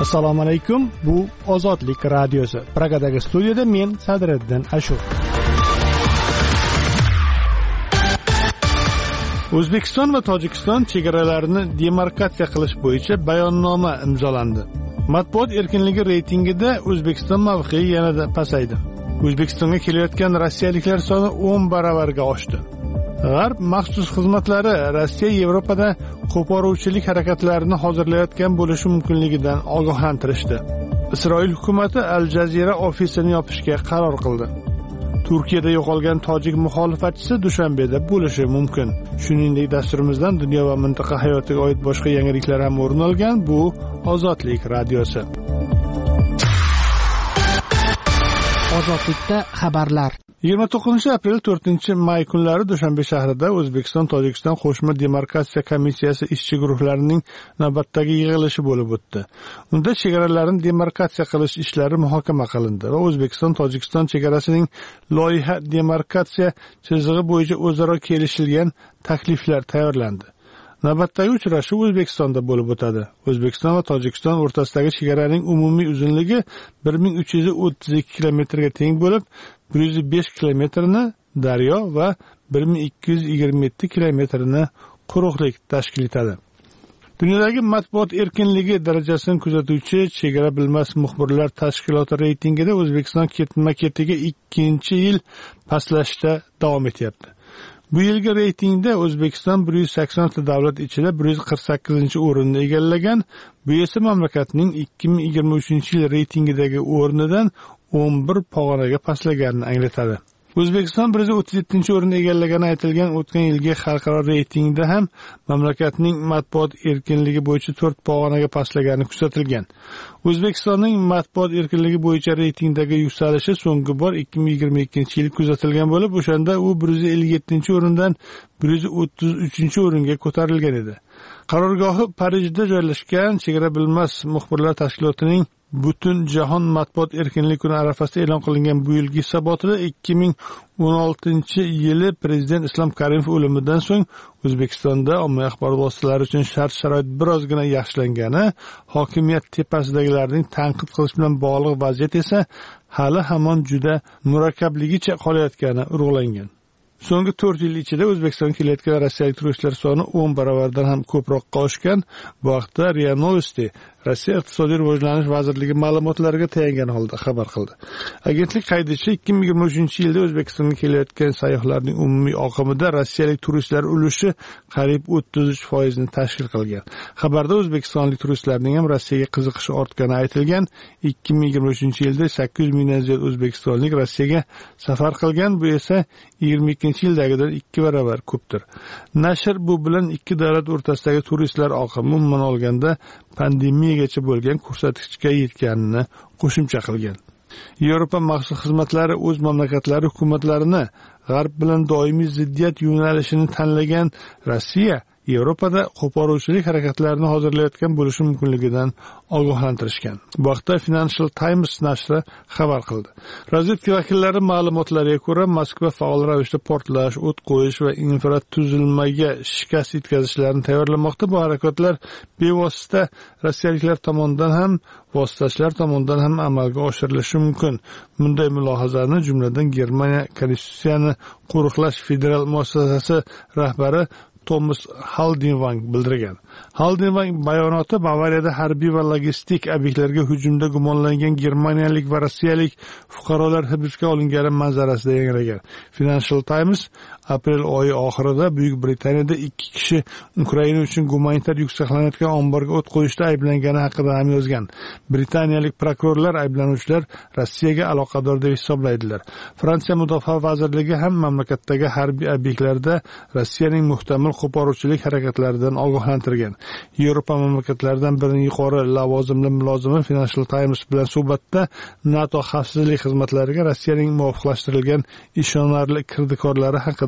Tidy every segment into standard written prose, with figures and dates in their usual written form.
Assalomu alaykum. Bu Ozodlik radiosi. Pragadagi studiyada men Sadriddin Ashur. O'zbekiston va Tojikiston chegaralarini demarkatsiya qilish bo'yicha bayonnoma imzolandi. Matbuot erkinligi reytingida O'zbekiston mavqei yanada pasaydi. O'zbekistonga kelayotgan rossiyaliklar soni 10 baravarga oshdi. G'arb maxsus xizmatlari Rossiya Yevropada qo'poruvchilik harakatlarini hozirlayotgan bo'lishi mumkinligidan ogohlantirishdi. Isroil hukumati Al Jazeera ofisini yopishga qaror qildi. Turkiyada yo'qolgan tojik muxolifatchisi Dushanbeda bo'lishi mumkin. Shuningdek, dasturimizdan dunyo va mintaqa hayotiga oid boshqa yangiliklar ham o'rin olgan. Bu Ozodlik radiosi. Ozodlikda xabarlar. 29-aprel 4-may kunlari Dushanbe shahrida O'zbekiston-Tojikiston qo'shma demarkatsiya komissiyasi ishchi guruhlarining navbatdagi yig'ilishi bo'lib o'tdi. Unda chegaralarni demarkatsiya qilish ishlari muhokama qilindi va O'zbekiston-Tojikiston chegarasining loyiha demarkatsiya chizig'i bo'yicha o'zaro kelishilgan takliflar tayyorlandi. Navbatdagi uchrashuv O'zbekistonda bo'lib o'tadi. O'zbekiston va Tojikiston o'rtasidagi chegaraning umumiy uzunligi 1332 kilometrga teng bo'lib, 105 kilometrini daryo va 1227 kilometrini quruqlik tashkil etadi. Dunyodagi matbuot erkinligi darajasini kuzatuvchi Chegara bilmas muxbirlar tashkiloti reytingida O'zbekiston ketma-ketiga 2-yil pastlashda davom etyapti. Bu yilgi reytingda O'zbekiston 180 ta davlat ichida 148-o'rinni egallagan. Bu esa mamlakatning 2023-yil reytingidagi o'rnidan 11 pog'onaga pastlaganini anglatadi. O'zbekiston 137-o'rinni egallagani aytilgan o'tgan yilgi xalqaro reytingda ham mamlakatning matbuot erkinligi bo'yicha 4 pog'onaga pastlagani kuzatilgan. O'zbekistonning matbuot erkinligi bo'yicha reytingdagi yuksalishi so'nggi bor 2022-yil kuzatilgan bo'lib, o'shanda u 157-o'rindan 133-o'ringa ko'tarilgan edi. Qarorgohi Parijda joylashgan Chegara bilmas muxbirlar tashkilotining butun jahon matbuot erkinligi kuni arafasida e'lon qilingan bu yilgi hisobotida 2016-yili prezident Islom Karimov o'limidan so'ng O'zbekistonda ommaviy axborot vositalari uchun shart-sharoit birozgina yaxshilangani, hokimiyat tepasidagilarning tanqid qilish bilan bog'liq vaziyat esa hali hamon juda murakkabligicha qolayotgani urg'ulangan. So'nggi 4 yil ichida O'zbekistonga kelayotgan rossiyalik turistlar soni 10 baravardan ham ko'proqqa oshgan. Bu haqda RIA Novosti Rossiya iqtisodiy rivojlanish vazirligi ma'lumotlariga tayangan holda xabar qildi. Agentlik qayd etishicha, 2023-yilda O'zbekistonga kelayotgan sayyohlarning umumiy oqimida rossiyalik turistlar ulushi qariyb 33% ni tashkil qilgan. Xabarda o'zbekistonlik turistlarning ham Rossiyaga qiziqishi ortgani aytilgan. 2023-yilda 800 mingdan ziyod o'zbekistonlik Rossiyaga safar qilgan. Bu esa 22-yildagidan 2 baravar ko'pdir. Nashr bu bilan ikki davlat o'rtasidagi turistlar oqimi umuman olganda pandemiyagacha bo'lgan ko'rsatkichga yetganini qo'shimcha qilgan. Yevropa maxsus xizmatlari o'z mamlakatlari hukumatlarini G'arb bilan doimiy ziddiyat yo'nalishini tanlagan Rossiya Yevropada qo'poruvchilik harakatlarini hozirlayotgan bo'lishi mumkinligidan ogohlantirishgan. Bu haqda Financial Times nashri xabar qildi. Razvedka vakillari ma'lumotlariga ko'ra, Moskva faol ravishda portlash, o't qo'yish va infratuzilmaga shikast yetkazishlarni tayyorlamoqda. Bu harakatlar bevosita rossiyaliklar tomonidan ham, vositachilar tomonidan ham amalga oshirilishi mumkin. Bunday mulohazani jumladan Germaniya Konstitutsiyani qo'riqlash federal muassasasi rahbari Thomas Haldenwang bildirgan. Haldenwang bayonoti Bavariyada harbiy va logistik obyektlarga hujumda gumonlangan germaniyalik va rossiyalik fuqarolar hibsga olingani manzarasida yangragan. Financial Times aprel oyi oxirida Buyuk Britaniyada 2 kishi Ukraina uchun gumanitar yuk saqlanayotgan omborga o't qo'yishda ayblangani haqida ham yozgan. Britaniyalik prokurorlar ayblanuvchilar Rossiyaga aloqador deb hisoblaydilar. Fransiya Mudofaa vazirligi ham mamlakatdagi harbiy obyektlarda Rossiyaning muhtamal qo'poruvchilik harakatlaridan ogohlantirgan. Yevropa mamlakatlaridan birining yuqori lavozimli mulozimi Financial Times bilan suhbatda NATO xavfsizlik xizmatlariga Rossiyaning muvofiqlashtirilgan ishonarli kirdikorlari haqida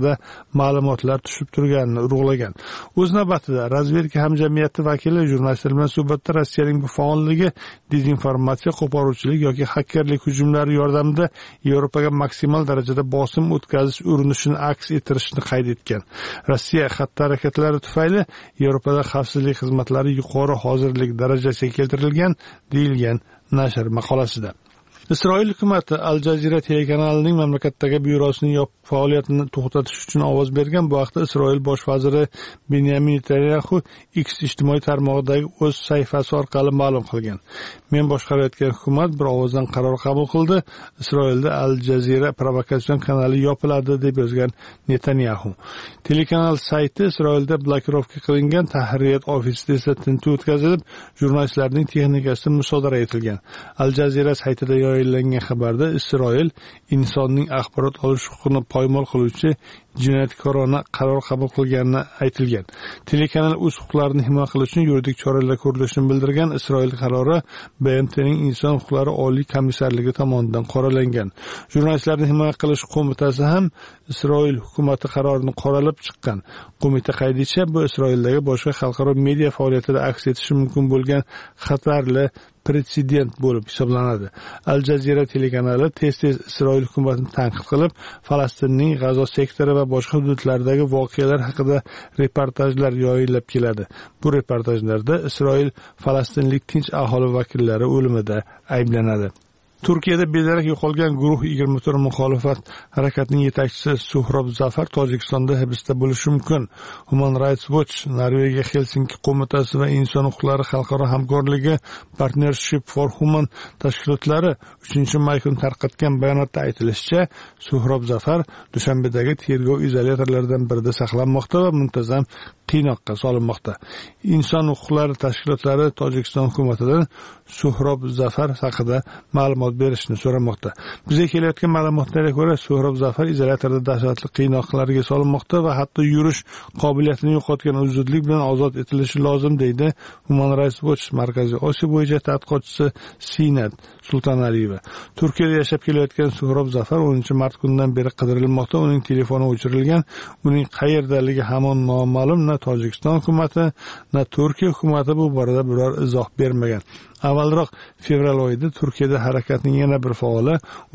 haqida ma'lumotlar tushib turganini urg'ulagan. O'z navbatida razvedka hamjamiyati vakili jurnalistlar bilan suhbatda Rossiyaning bu faolligi dezinformatsiya, qo'poruvchilik yoki xakerlik hujumlari yordamida Yevropaga maksimal darajada bosim o'tkazish urinishini aks ettirishini qayd etgan. Rossiya xatti-harakatlari tufayli Yevropada xavfsizlik xizmatlari yuqori hozirlik darajasiga keltirilgan, deyilgan nashr maqolasida. Isroil hukumati Al Jazeera telekanalining mamlakatdagi byurosining yopiq faoliyatini to'xtatish uchun ovoz bergan. Bu haqda Isroil bosh vaziri Benyamin Netanyahu X ijtimoiy tarmog'idagi o'z sahifasi orqali ma'lum qilgan. Men boshqarayotgan hukumat bir ovozdan qaror qabul qildi. Isroilda Al Jazeera provokatsion kanali yopiladi, deb yozgan Netanyahu. Telekanal sayti Isroilda blokirovka qilingan, tahririyat ofisida esa tintuv o'tkazilib, jurnalistlarning texnikasi musodara etilgan. Al Jazeera saytida yayınlangan xabarda Isroil insonning axborot olish huquqini poymol qiluvchi jinoyatkorona qaror qabul qilganini aytilgan. Telekanal o'z huquqlarini himoya qilish uchun yuridik choralar ko'rilishini bildirgan. Isroil qarori BMTning inson huquqlari oliy komissarligi tomonidan qoralangan. Jurnalistlarni himoya qilish qo'mitasi ham Isroil hukumati qarorini qoralab chiqqan. Qo'mita qayd etishicha, bu Isroildagi boshqa xalqaro media faoliyatida aks etishi mumkin bo'lgan xatarli pretsedent bo'lib hisoblanadi. Al Jazeera telekanali tez-tez Isroil hukumatini tanqid qilib, Falastinning G'azo sektori va boshqa hududlardagi voqealar haqida reportajlar yoyilab keladi. Bu reportajlarda Isroil falastinlik tinch aholi vakillari o'limida ayblanadi. Turkiyada bedarak yo'qolgan guruh 24 muxolifat harakatining yetakchisi Suhrob Zafar Tojikistonda hibsda bo'lishi mumkin. Human Rights Watch, Norvegiya Helsinki qo'mitasi va inson huquqlari xalqaro hamkorligi Partnership for Human tashkilotlari 3-may kuni tarqatgan bayonotda aytilishicha, Suhrob Zafar Dushanbedagi tergov izolyatorlaridan birida saqlanmoqda va muntazam qiynoqqa solinmoqda. Inson huquqlari tashkilotlari Tojikiston hukumatidan Suhrob Zafar haqida ma'lumot berishni so'ramoqda. Bizga kelayotgan ma'lumotlarga ko'ra, Suhrob Zafar izolyatorda dahshatli qiynoqlarga solinmoqda va hatto yurish qobiliyatini yo'qotgan, zudlik bilan ozod etilishi lozim, deydi Human Rights Watch Markaziy Osiyo bo'yicha tadqiqotchisi Sinat Sultonaliyeva. Turkiyada yashab kelayotgan Suhrob Zafar 10-mart kunidan beri qidirilmoqda. Uning telefoni o'chirilgan. Uning qayerdaligi hamon noma'lum. Na Tojikiston hukumati, na Turkiya hukumati bu borada biror izoh bermagan. Avvalroq fevral oyida Turkiyada harakatning yana bir faoli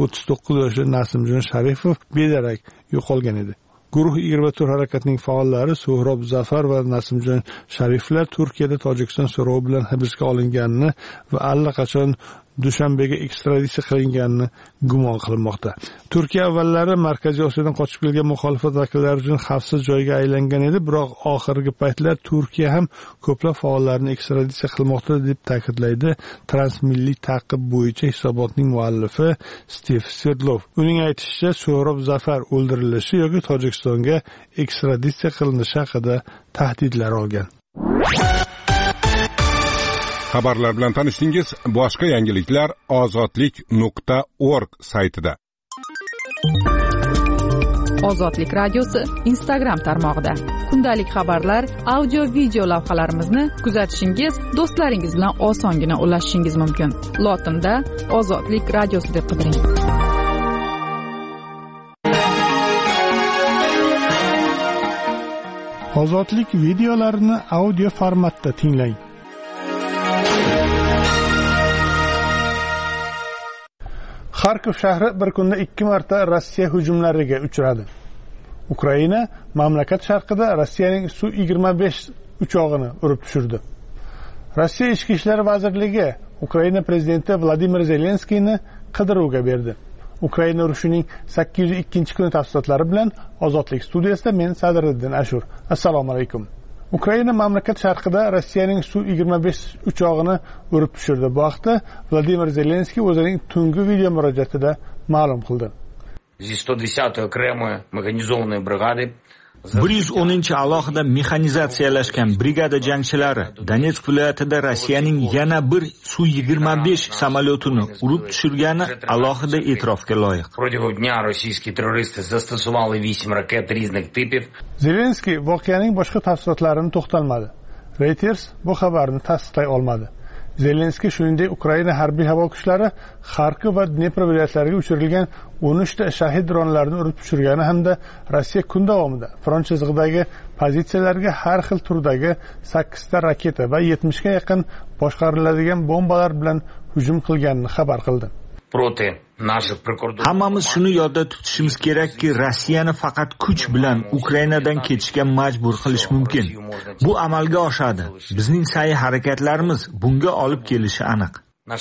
39 yoshli Nasimjon Sharifov bedarak yo'qolgan edi. Guruh 24 harakatining faollari Suhrob Zafar va Nasimjon Shariflar Turkiyada Tojikiston so'rovi bilan hibsga olinganini va allaqachon Dushanbega ekstraditsiya qilinganini gumon qilmoqda. Turkiya avvallari Markaziy Osiyodan qochib kelgan muxolifat vakillari uchun xavfsiz joyga aylangan edi, biroq oxirgi paytlar Turkiya ham ko'plab faollarni ekstraditsiya qilmoqda, deb ta'kidlaydi Transmilliy ta'qib bo'yicha hisobotning muallifi Steve Sverdlov. Uning aytishicha, Suhrob Zafar o'ldirilishi yoki Tojikistonga ekstraditsiya qilinishi haqida tahdidlar olgan. Xabarlar bilan tanishdingiz. Boshqa yangiliklar ozodlik.org saytida. Ozodlik radiosi Instagram tarmog'ida. Kundalik xabarlar, audio, video lavhalarimizni kuzatishingiz, do'stlaringiz bilan osongina ulashishingiz mumkin. Lotinda Ozodlik radiosi deb qidiring. Ozodlik videolarini audio formatda tinglang. Xarkov shahri bir kunda 2 marta Rossiya hujumlariga uchradi. Ukraina mamlakat sharqida Rossiyaning Su-25 uchog'ini urib tushirdi. Rossiya Ichki ishlar vazirligi Ukraina prezidenti Vladimir Zelenskiyni qidiruvga berdi. Ukraina urushining 802-kuni tafsilotlari bilan Ozodlik studiyasida men Sadriddin Ashur. Assalomu alaykum. Ukraina mamlakat sharqida Rossiyaning Su-25 uchog'ini urib tushirdi. Bu haqda Vladimir Zelenskiy o'zining tungi video murojaatida ma'lum qildi. 110-й окремої механізованої бригади 110 alohida mexanizatsiyalashgan brigada jangchilari Donetsk viloyatida Rossiyaning yana bir Su-25 samolyotini urib tushirgani alohida e'tirofga loyiq. Протягом дня російські терористи застосували 8 ракет різних типів. Zelenskiy voqeaning boshqa tafsilotlarini to'xtalmadi. Reuters bu xabarni tasdiqlay olmadi. Zelenskiy shuningdek Ukraina harbiy havo kuchlari Xarkov va Dnepr viloyatlariga uchirilgan 13 ta shahid dronlarini urib tushirgani hamda Rossiya kun davomida front chizig'idagi pozitsiyalarga har xil turdagi 8 ta raketa va 70 ga yaqin boshqariladigan bombalar bilan hujum qilganini xabar qildi. Hammamiz shuni yodda tutishimiz kerakki, Rossiyani faqat kuch bilan Ukrainadan ketishga majbur qilish mumkin. Bu amalga oshadi. Bizning sa'y-harakatlarimiz bunga olib kelishi aniq.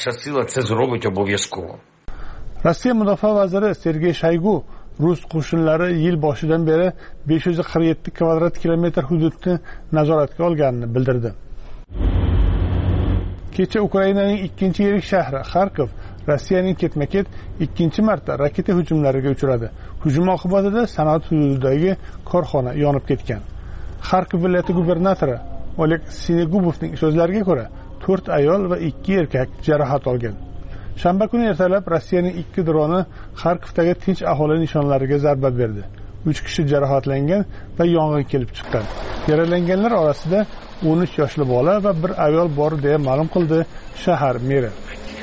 Rossiya mudofaa vaziri Sergey Shoygu rus qo'shinlari yil boshidan beri 547 kvadrat kilometr hududni nazoratga olganini bildirdi. Kecha Ukrainaning ikkinchi yirik shahri Xarkov Rossiyaning ketma-ket ikkinchi marta raketa hujumlariga uchradi. Hujum oqibatida sanoat hududidagi korxona yonib ketgan. Xarkov viloyati gubernatori Oleg Sinegubovning so'zlariga ko'ra, 4 ayol va 2 erkak jarohat olgan. Shanba kuni ertalab Rossiyaning 2 droni Xarkovdagi tinch aholi nishonlariga zarba berdi. 3 kishi jarohatlangan va yong'in kelib chiqqan. Yaralanganlar orasida 13 yoshli bola va bir ayol bor deya ma'lum qildi shahar meri.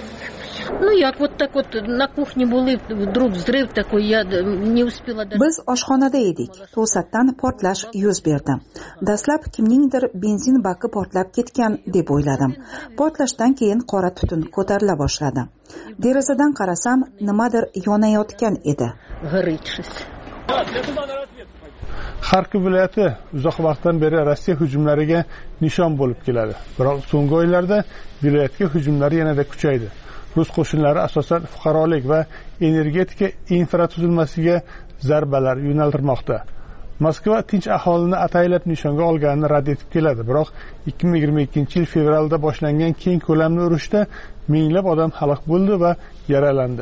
Biz oshxonada edik. To'satdan portlash yuz berdi. Dastlab kimningdir benzin baki portlab ketgan deb o'yladim. Portlashdan keyin qora tutun ko'tarila boshladi. Derazadan qarasam, nimadir yonayotgan edi. Xarkov viloyati uzoq vaqtdan beri Rossiya hujumlariga nishon bo'lib keladi. Biroq so'nggi oylarda viloyatga hujumlar yanada kuchaydi. Rus qo'shinlari asosan fuqarolik va energetika infratuzilmasiga zarbalar yo'naltirmoqda. Moskva tinch aholini ataylab nishonga olganini rad etib keladi. Biroq 2022-yil fevralda boshlangan keng ko'lamli urushda minglab odam halok bo'ldi va yaralandi.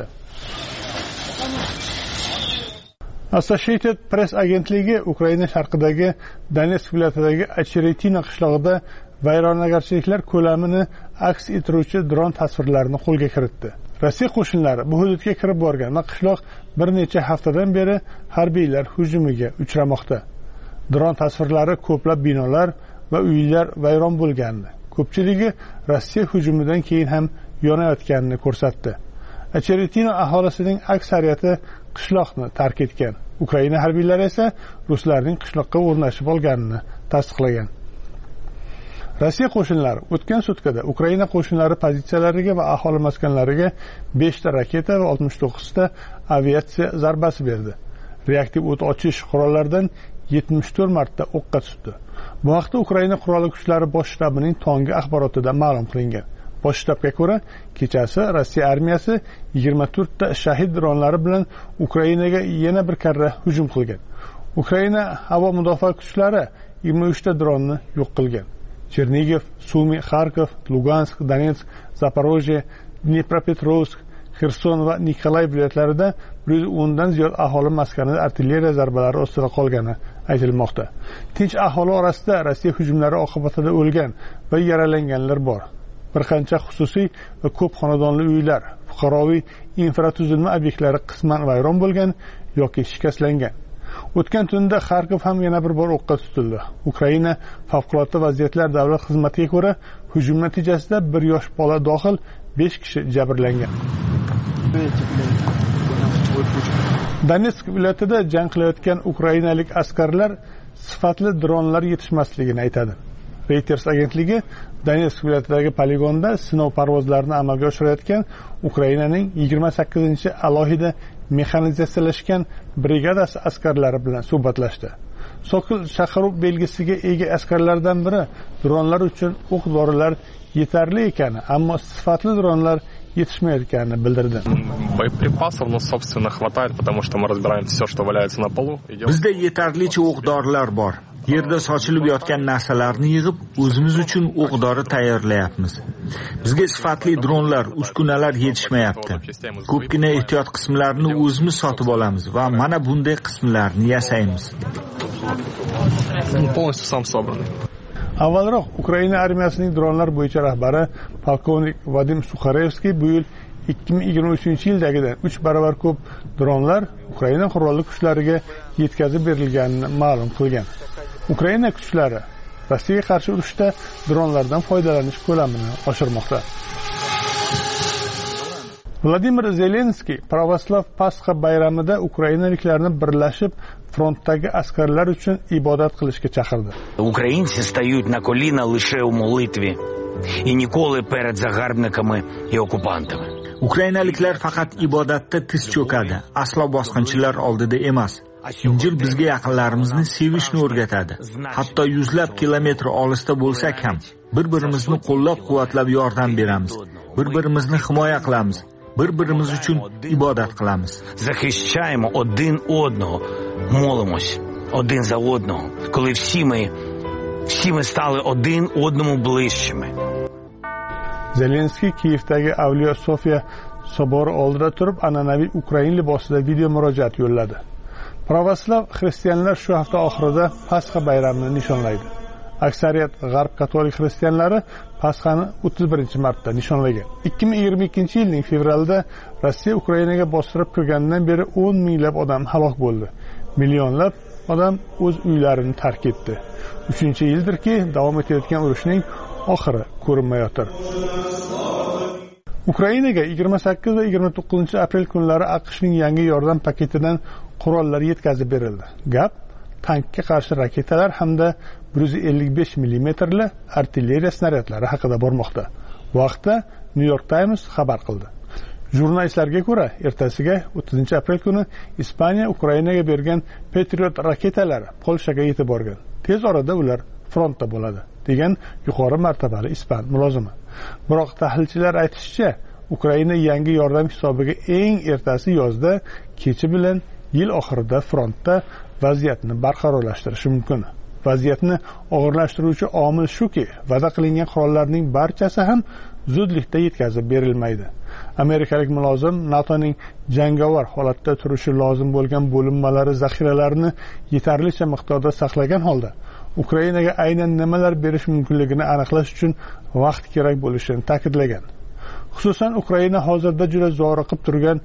Associated Press agentligi Ukraina sharqidagi Donetsk viloyatidagi Acheretino qishlog'ida vayronagarchiliklar ko'lamini aks ettiruvchi dron tasvirlarini qo'lga kiritdi. Rossiya qo'shinlari bu hududga kirib borgan va qishloq bir necha haftadan beri harbiylar hujumiga uchramoqda. Dron tasvirlari ko'plab binolar va uylar vayron bo'lgandi. Ko'pchiligi Rossiya hujumidan keyin ham yonayotganini ko'rsatdi. Acheretino aholisining aksariyati qishloqni tark etgan. Ukraina harbiylari esa ruslarning qishloqqa o'rnashib olganini tasdiqlagan. Rossiya qo'shinlari o'tgan sutkada Ukraina qo'shinlari pozitsiyalariga va aholi maskanlariga 5 ta raketa va 69 ta aviatsiya zarbasi berdi. Reaktiv o't ochish qurollaridan 74 marta o'qqa tutdi. Bu haqda Ukraina qurolli kuchlari bosh shtabining tonggi axborotida ma'lum qilingan. Bosh shtabga ko'ra, kechasi Rossiya armiyasi 24 ta shahid dronlari bilan Ukrainaga yana bir karra hujum qilgan. Ukraina havo mudofaa kuchlari 23 ta dronni yo'q qilgan. Chernigiv, Sumi, Xarkov, Lugansk, Donetsk, Zaporojye, Dnepropetrovsk, Xerson va Nikolay viloyatlarida 110 dan ziyod aholi maskanida artilleriya zarbalari ostida qolgani aytilmoqda. Tinch aholi orasida Rossiya hujumlari oqibatida o'lgan va yaralanganlar bor. Bir qancha xususiy va ko'p xonadonli uylar, fuqaroviy infratuzilma obyektlari qisman vayron bo'lgan yoki shikastlangan. O'tgan tunda Xarkov ham yana bir bor o'qqa tutildi. Ukraina favqulodda vaziyatlar davlat xizmatiga ko'ra, hujum natijasida 1 yosh bola dohil 5 kishi jabrlangan. Donetsk viloyatida jang qilayotgan ukrainalik askarlar sifatli dronlar yetishmasligini aytadi. Reuters agentligi Donetsk viloyatidagi poligonda sinov parvozlarini amalga oshirayotgan Ukrainaning 28-chi alohida mexanizatsiyalashgan brigadasi askarlari bilan suhbatlashdi. Sokol chaqiruv belgisiga ega askarlardan biri dronlar uchun o'q-dorilar yetarli ekani, ammo sifatli dronlar yetishmayotganini bildirdi. Боеприпасов, ну, собственно, хватает, потому что мы разбираем все, что валяется на полу. Bizda yetarlicha o'q-dorilar bor. Yerda sochilib yotgan narsalarni yig'ib, o'zimiz uchun o'q-dori tayyorlayapmiz. Bizga sifatli dronlar, uskunalar yetishmayapti. Ko'pgina ehtiyot qismlarini o'zimiz sotib olamiz va mana bunday qismlarni yasaymiz. Полностью сам собранный. Avvalroq Ukraina armiyasining dronlar bo'yicha rahbari polkovnik Vadim Sukharevskiy bu yil 2023-yildagidan 3 barobar ko'p dronlar Ukraina qurolli kuchlariga yetkazib berilganini ma'lum qilgan. Ukraina kuchlari Rossiyaga qarshi urushda dronlardan foydalanish ko'lamini oshirmoqda. Vladimir Zelenskiy Pravoslav Pasxa bayramida ukrainaliklarni birlashib frontdagi askarlar uchun ibodat qilishga chaqirdi. Українці стають на коліна лише у молитві і ніколи перед загарбниками і окупантами. Ukrainaliklar faqat ibodatda tiz cho'kadi, aslo bosqinchilar oldida emas. Injil bizga yaqinlarimizni sevishni o'rgatadi. Hatto yuzlab kilometr olisda bo'lsak ham bir-birimizni qo'llab-quvvatlab yordam beramiz. Bir-birimizni himoya qilamiz. Bir-birimiz uchun ibodat qilamiz. Захищаємо один одного, молимось один за одного, коли всі ми стали один одному ближчими. Zelenskiy Kiyevdagi Avliyo Sofiya sobori oldida turib, an'anaviy ukrain libosida video murojaat yo'lladi. Pravoslav xristianlar shu hafta oxirida Pasxa bayramini nishonlaydi. Aksariyat g'arb katolik xristianlari Pasxani 31-martda nishonlagan. 2022-yilning fevralida Rossiya Ukrainaga bostirib kirganidan beri 10 minglab odam halok bo'ldi. Millionlab odam o'z uylarini tark etdi. 3-yildirki davom etayotgan urushning oxiri ko'rinmayotir. Ukrainaga 28 va 29 aprel kunlari AQShning yangi yordam paketidan qurollar yetkazib berildi. Gap tankga qarshi raketalar hamda 155 mm li artilleriya snaryadlari haqida bormoqda. Bu haqda New York Times xabar qildi. Jurnalistlarga ko'ra, ertasiga 30 aprel kuni Ispaniya Ukrainaga bergan Patriot raketalari Polshaga yetib borgan. Tez orada ular frontda bo'ladi, degan yuqori martabali ispan mulozimi. Biroq tahlilchilar aytishicha, Ukraina yangi yordam hisobiga eng ertasi yozda kechi bilan yil oxirida frontda vaziyatni barqarorlashtirishi mumkin. Vaziyatni og'irlashtiruvchi omil shuki, va'da qilingan qurollarning barchasi ham zudlikda yetkazib berilmaydi. Amerikalik mulozim NATOning jangovar holatda turishi lozim bo'lgan bo'linmalari zaxiralarini yetarlicha miqdorda saqlagan holda Ukrainaga aynan nimalar berish mumkinligini aniqlash uchun vaqt kerak bo'lishini ta'kidlagan. Xususan, Ukraina hozirda juda zoriqib turgan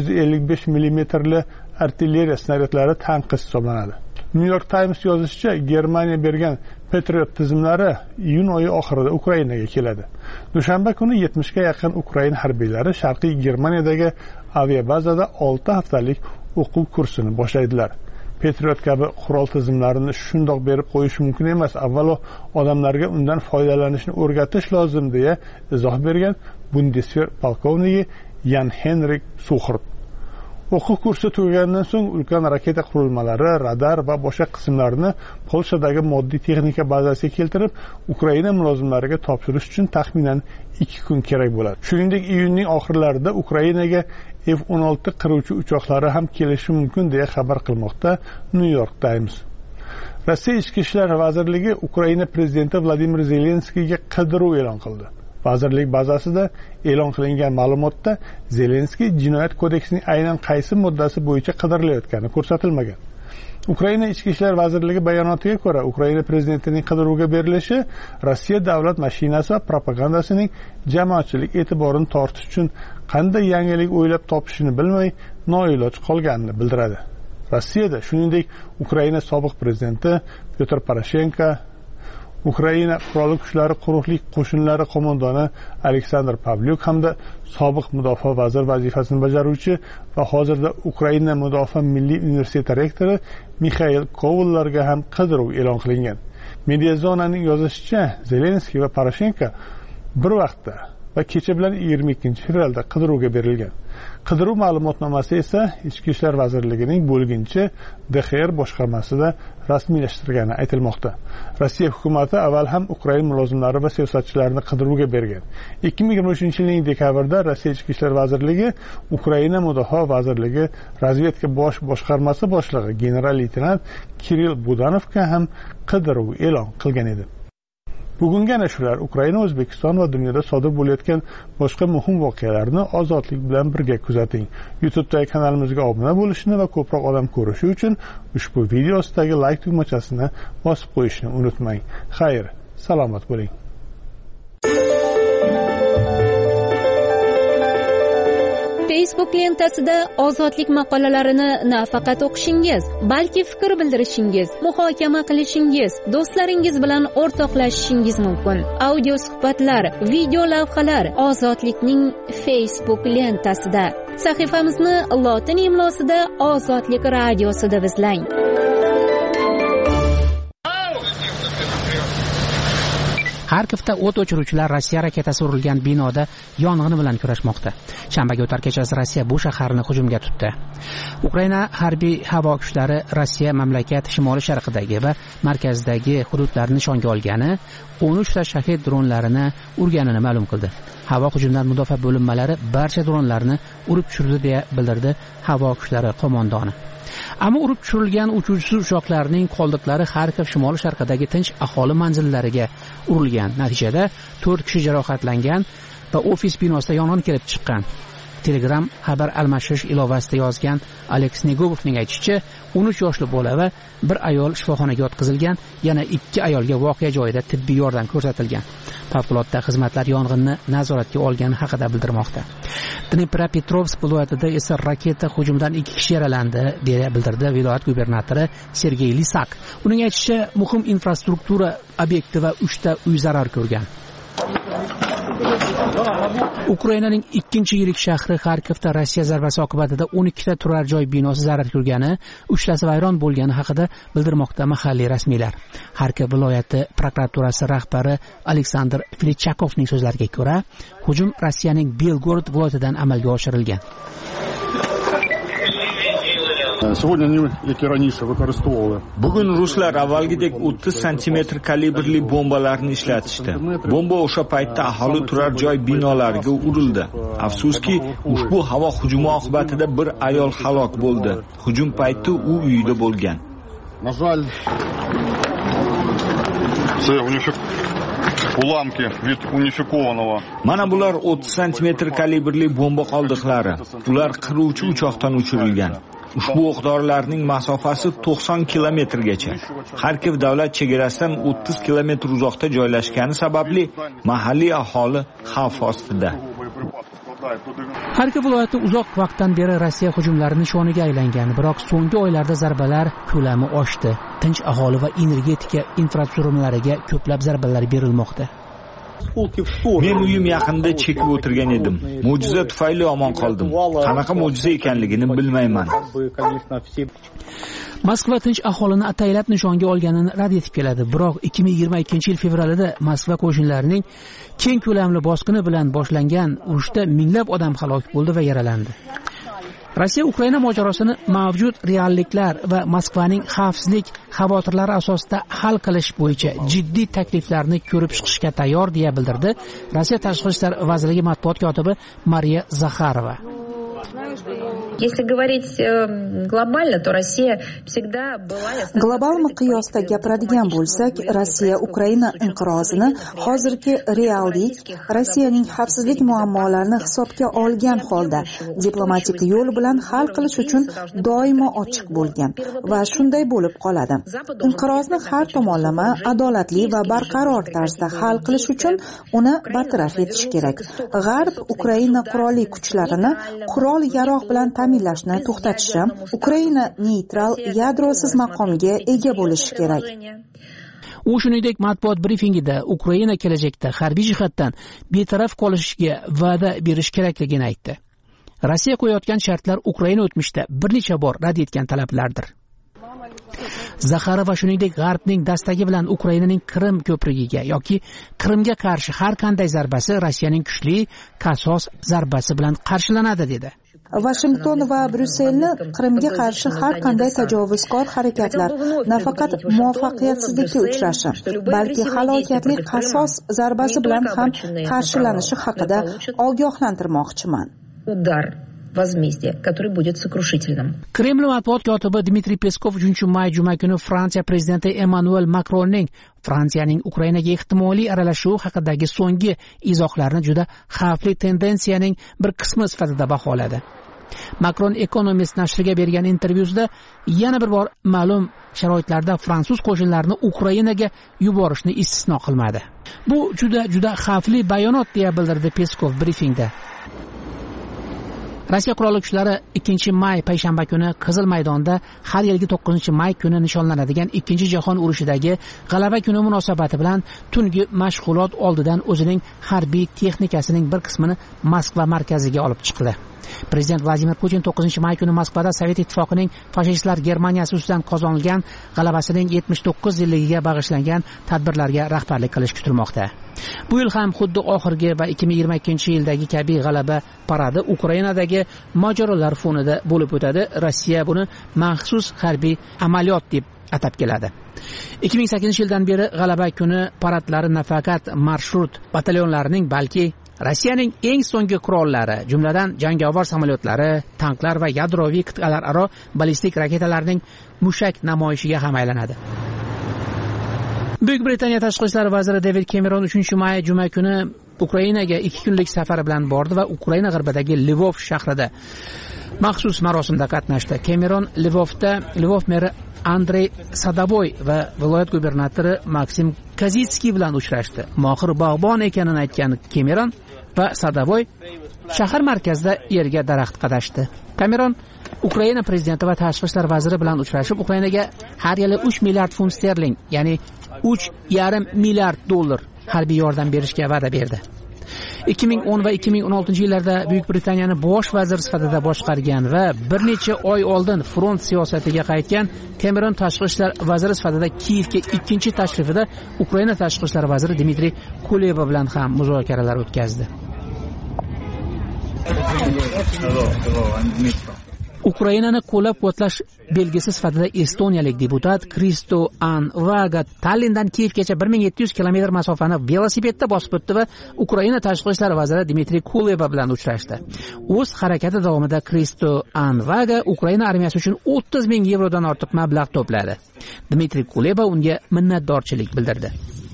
155 mm li artilleriya snaryadlari tanqis hisoblanadi. New York Times yozishicha, Germaniya bergan Patriot tizimlari iyun oyi oxirida Ukrainaga keladi. Dushanba kuni 70 ga yaqin Ukraina harbiylari Sharqiy Germaniyadagi aviabazada 6 haftalik o'quv kursini boshlaydilar. Patriot kabi qurol tizimlarini shundoq berib qo'yish mumkin emas. Avvalo odamlarga undan foydalanishni o'rgatish lozim, deya izoh bergan Bundeswehr polkovniki Jan Henrik Suchert. O'quv kursi tugagandan so'ng ulkan raketa qurilmalari, radar va boshqa qismlarini Polshadagi moddiy texnika bazasiga keltirib, Ukraina mulozimlariga topshirish uchun taxminan 2 kun kerak bo'ladi. Shuningdek, iyunning oxirlarida Ukrainaga F-16 qiruvchi uchoqlari ham kelishi mumkin, deya xabar qilmoqda New York Times. Rossiya Ichki ishlar vazirligi Ukraina prezidenti Vladimir Zelenskiyga qidiruv e'lon qildi. Vazirlik bazasida e'lon qilingan ma'lumotda Zelenskiy jinoyat kodeksining aynan qaysi moddasi bo'yicha qidirilayotgani ko'rsatilmagan. Ukraina Ichki ishlar vazirligi bayonotiga ko'ra, Ukraina prezidentining qidiruvga berilishi Rossiya davlat mashinasi va propagandasining jamoatchilik e'tiborini tortish uchun qanday yangilik o'ylab topishini bilmay noiloj qolganini bildiradi. Rossiyada, shuningdek, Ukraina sobiq prezidenti Petr Poroshenko, Ukraina qurolli kuchlari quruqlik qo'shinlari qo'mondoni Aleksandr Pavlyuk hamda sobiq mudofaa vaziri vazifasini bajaruvchi va hozirda Ukraina Mudofaa milliy universiteti rektori Mixail Kovallarga ham qidiruv e'lon qilingan. Mediazonaning yozishicha, Zelenskiy va Poroshenko bir vaqtda va kecha bilan 22-fevralda qidiruvga berilgan. Qidiruv ma'lumotnomasi esa Ichki ishlar vazirligining bo'lginchi DXR boshqarmasida rasmiylashtirgani aytilmoqda. Rossiya hukumati avval ham Ukraina mulozimlari va siyosatchilarini qidiruvga bergan. 2023-yilning dekabrida Rossiya Ichki ishlar vazirligi Ukraina Mudofaa vazirligi razvedka bosh boshqarmasi boshlig'i general-leytenant Kirill Budanovga ham qidiruv e'lon qilgan edi. Bugungi ana shular Ukraina, O'zbekiston va dunyoda sodir bo'layotgan boshqa muhim voqealarni ozodlik bilan birga kuzating. YouTube'dagi kanalimizga obuna bo'lishni va ko'proq odam ko'rishi uchun ushbu video ostidagi like tugmachasini bosib qo'yishni unutmang. Xayr, salomat bo'ling. Facebook lentasida ozodlik maqolalarini nafaqat o'qishingiz, balki fikr bildirishingiz, muhokama qilishingiz, do'stlaringiz bilan o'rtoqlashishingiz mumkin. Audio suhbatlar, video lavhalar ozodlikning Facebook lentasida. Sahifamizni lotin imlosida Ozodlik radiosi deb izlang. Xarkovda o't o'chiruvchilar Rossiya raketasi urilgan binoda yong'in bilan kurashmoqda. Shanbaga o'tar kechasi Rossiya bu shaharni hujumga tutdi. Ukraina harbiy havo kuchlari Rossiya mamlakat shimoli sharqidagi va markazidagi hududlarni nishonga olgani, 13 ta shahid dronlarini urganini ma'lum qildi. Havo hujumidan mudofaa bo'linmalari barcha dronlarni urib tushirdi deya bildirdi havo kuchlari qo'mondoni. Ammo urib tushirilgan uchuvchisiz uchoqlarning qoldiqlari Xarkov shimoli sharqidagi tinch aholi manzillariga urilgan. Natijada 4 kishi jarohatlangan va ofis binosida yong'in kelib chiqqan. Telegram xabar almashish ilovasida yozgan Alex Negovovning aytishicha, 13 yoshli bola va bir ayol shifoxonaga yotqizilgan, yana 2 ayolga voqea joyida tibbiy yordam ko'rsatilgan. Favqulodda xizmatlar yong'inni nazoratga olgani haqida bildirmoqda. Dnepropetrovsk viloyatida esa raketa hujumidan 2 kishi yaralandi, deya bildirdi viloyat gubernatori Sergey Lisak. Uning aytishicha, muhim infrastruktura obyekti va 3 ta uy zarar ko'rgan. Ukrainaning 2-yirik shahri Xarkovda Rossiya zarbasi oqibatida 12 ta turar joy binosi zarar ko'rgani, 3 tasi vayron bo'lgani haqida bildirmoqda mahalliy rasmiylar. Xarkov viloyati prokuraturasi rahbari Aleksandr Filichakovning so'zlariga ko'ra, hujum Rossiyaning Belgorod viloyatidan amalga oshirilgan. Bugun ruslar avvalgidek 30 cm kalibrli bombalarni ishlatishdi. Bomba o'sha paytda aholi turar joy binolariga urildi. Afsuski, ushbu havo hujumi oqibatida bir ayol halok bo'ldi. Hujum payti u uyida bo'lgan. Mana bular 30 cm kalibrli bomba qoldiqlari. Ular qiruvchi uchoqdan uchirilgan. Ushbu o'q-dorilarning masofasi 90 kilometrgacha. Xarkov davlat chegarasidan 30 kilometr uzoqda joylashgani sababli mahalliy aholi xavf ostida. Xarkov viloyati uzoq vaqtdan beri Rossiya hujumlarining nishoniga aylangan, biroq so'nggi oylarda zarbalar ko'lami oshdi. Tinch aholi va energetika infratuzilmalariga ko'plab zarbalar berilmoqda. Men uyim yaqinida chekib o'tirgan edim. Mo'jiza tufayli omon qoldim. Qanaqa mo'jiza ekanligini bilmayman. Moskva tinch aholini ataylab nishonga olganini rad etib keladi. Biroq 2022 yil fevralida Moskva qo'shinlarining keng ko'lamli bosqini bilan boshlangan urushda minglab odam halok bo'ldi va yaralandi. Rossiya Ukraina mojarosini mavjud realliklar va Moskvaning xavfsizlik xavotirlari asosida hal qilish bo'yicha jiddiy takliflarni ko'rib chiqishga tayyor, deya bildirdi Rossiya Tashqi ishlar vazirligi matbuot kotibi Mariya Zakharova. Если говорить глобально, то Россия всегда была... Global miqyosda gapiradigan bo'lsak, Rossiya Ukraina inqirozini hozirgi reallik, Rossiyaning xavfsizlik muammolarini hisobga olgan holda diplomatik yo'l bilan hal qilish uchun doimo ochiq bo'lgan va shunday bo'lib qoladi. Inqirozni har tomonlama, adolatli va barqaror tarzda hal qilish uchun uni bartaraf etish kerak. G'arb Ukraina qurolli kuchlarini qurol-yarog' bilan ta'minlashni to'xtatishi, Ukraina neytral, yadrosiz maqomga ega bo'lishi kerak. U shuningdek matbuot brifingida Ukraina kelajakda harbiy jihatdan betaraf qolishiga va'da berish kerakligini aytdi. Rossiya qo'yayotgan shartlar Ukraina o'tmishda bir necha bor rad etgan talablardir. Zakharova shuningdek G'arbning dastagi bilan Ukrainaning Qrim ko'prigiga yoki Qrimga qarshi har qanday zarbasi Rossiyaning kuchli qasos zarbasi bilan qarshilanadi, dedi. Washington va Bryusselni Qrimga qarshi har qanday tajovuzkor harakatlar nafaqat muvaffaqiyatsizlikka uchrashi, balki halokatli qasos zarbasi bilan ham qarshilanishi haqida ogohlantirmoqchiman. Возмездие, который будет сокрушительным. Kreml matbuot kotibi Dmitriy Peskov 3-may juma kuni Fransiya prezidenti Emmanuel Macronning Fransiyaning Ukrainaga ehtimoliy aralashuvi haqidagi so'nggi izohlarini juda xavfli tendensiyaning bir qismi sifatida baholadi. Macron Economist nashriga bergan intervyusida yana bir bor ma'lum sharoitlarda fransuz qo'shinlarini Ukrainaga yuborishni istisno qilmadi. Bu juda xavfli bayonot, deya bildirdi Peskov brifingda. Rossiya qurolli kuchlari 2-may payshanba kuni Qizil maydonda har yilgi 9-may kuni nishonlanadigan 2-jahon urushidagi g'alaba kuni munosabati bilan tungi mashg'ulot oldidan o'zining harbiy texnikasining bir qismini Moskva markaziga olib chiqdi. Prezident Vladimir Putin 9-may kuni Moskvada Sovet ittifoqining fashistlar Germaniyasi ustidan qozonilgan g'alabasining 79 yilligiga bag'ishlangan tadbirlarga rahbarlik qilish kutilmoqda. Bu yil ham xuddi oxirgi va 2022-yildagi kabi g'alaba paradi Ukrainadagi mojarolar fonida bo'lib o'tadi. Rossiya buni maxsus harbiy amaliyot deb atab keladi. 2008-yildan beri g'alaba kuni paradlari nafaqat marshrut batalyonlarining, balki Rossiyaning eng so'nggi qurollari, jumladan jangovar samolyotlari, tanklar va yadroviy qit'alararo ballistik raketalarning mushak namoyishiga ham aylanadi. Buyuk Britaniya tashqi ishlar vaziri David Cameron 3-may juma kuni Ukrainaga 2 kunlik safar bilan bordi va Ukraina g'arbidagi Lvov shahrida maxsus marosimda qatnashdi. Cameron Lvov meri Andrey Sadovoy va viloyat gubernatori Maksim Kazitskiy bilan uchrashdi. Mohir bog'bon ekanini aytgan Cameron va Sadovoy shahar markazida yerga daraxt qadashdi. Cameron Ukraina prezidenti va tashqi ishlar vaziri bilan uchrashib, Ukrainaga har yili 3 milliard funt sterling, ya'ni 3,5 milliard dollar harbiy yordam berishga va'da berdi. 2010 va 2016 yillarda Buyuk Britaniyani bosh vazir sifatida boshqargan va bir necha oy oldin front siyosatiga qaytgan Cameron tashqi ishlar vaziri sifatida Kiyevga ikkinchi tashrifida Ukraina tashqi ishlar vaziri Dmitriy Kuleba bilan ham muzokaralar o'tkazdi. Ukrainani qo'llab-quvvatlash belgisi sifatida estoniyalik deputat Kristo Anvaga Tallindan Kiyevgacha 1700 kilometr masofani velosipedda bosib o'tdi va Ukraina tashqi ishlar vaziri Dmitriy Kuleba bilan uchrashdi. O'z harakati davomida Kristo Anvaga Ukraina armiyasi uchun 30 ming yevrodan ortiq mablag' to'pladi. Dmitriy Kuleba unga minnatdorchilik bildirdi.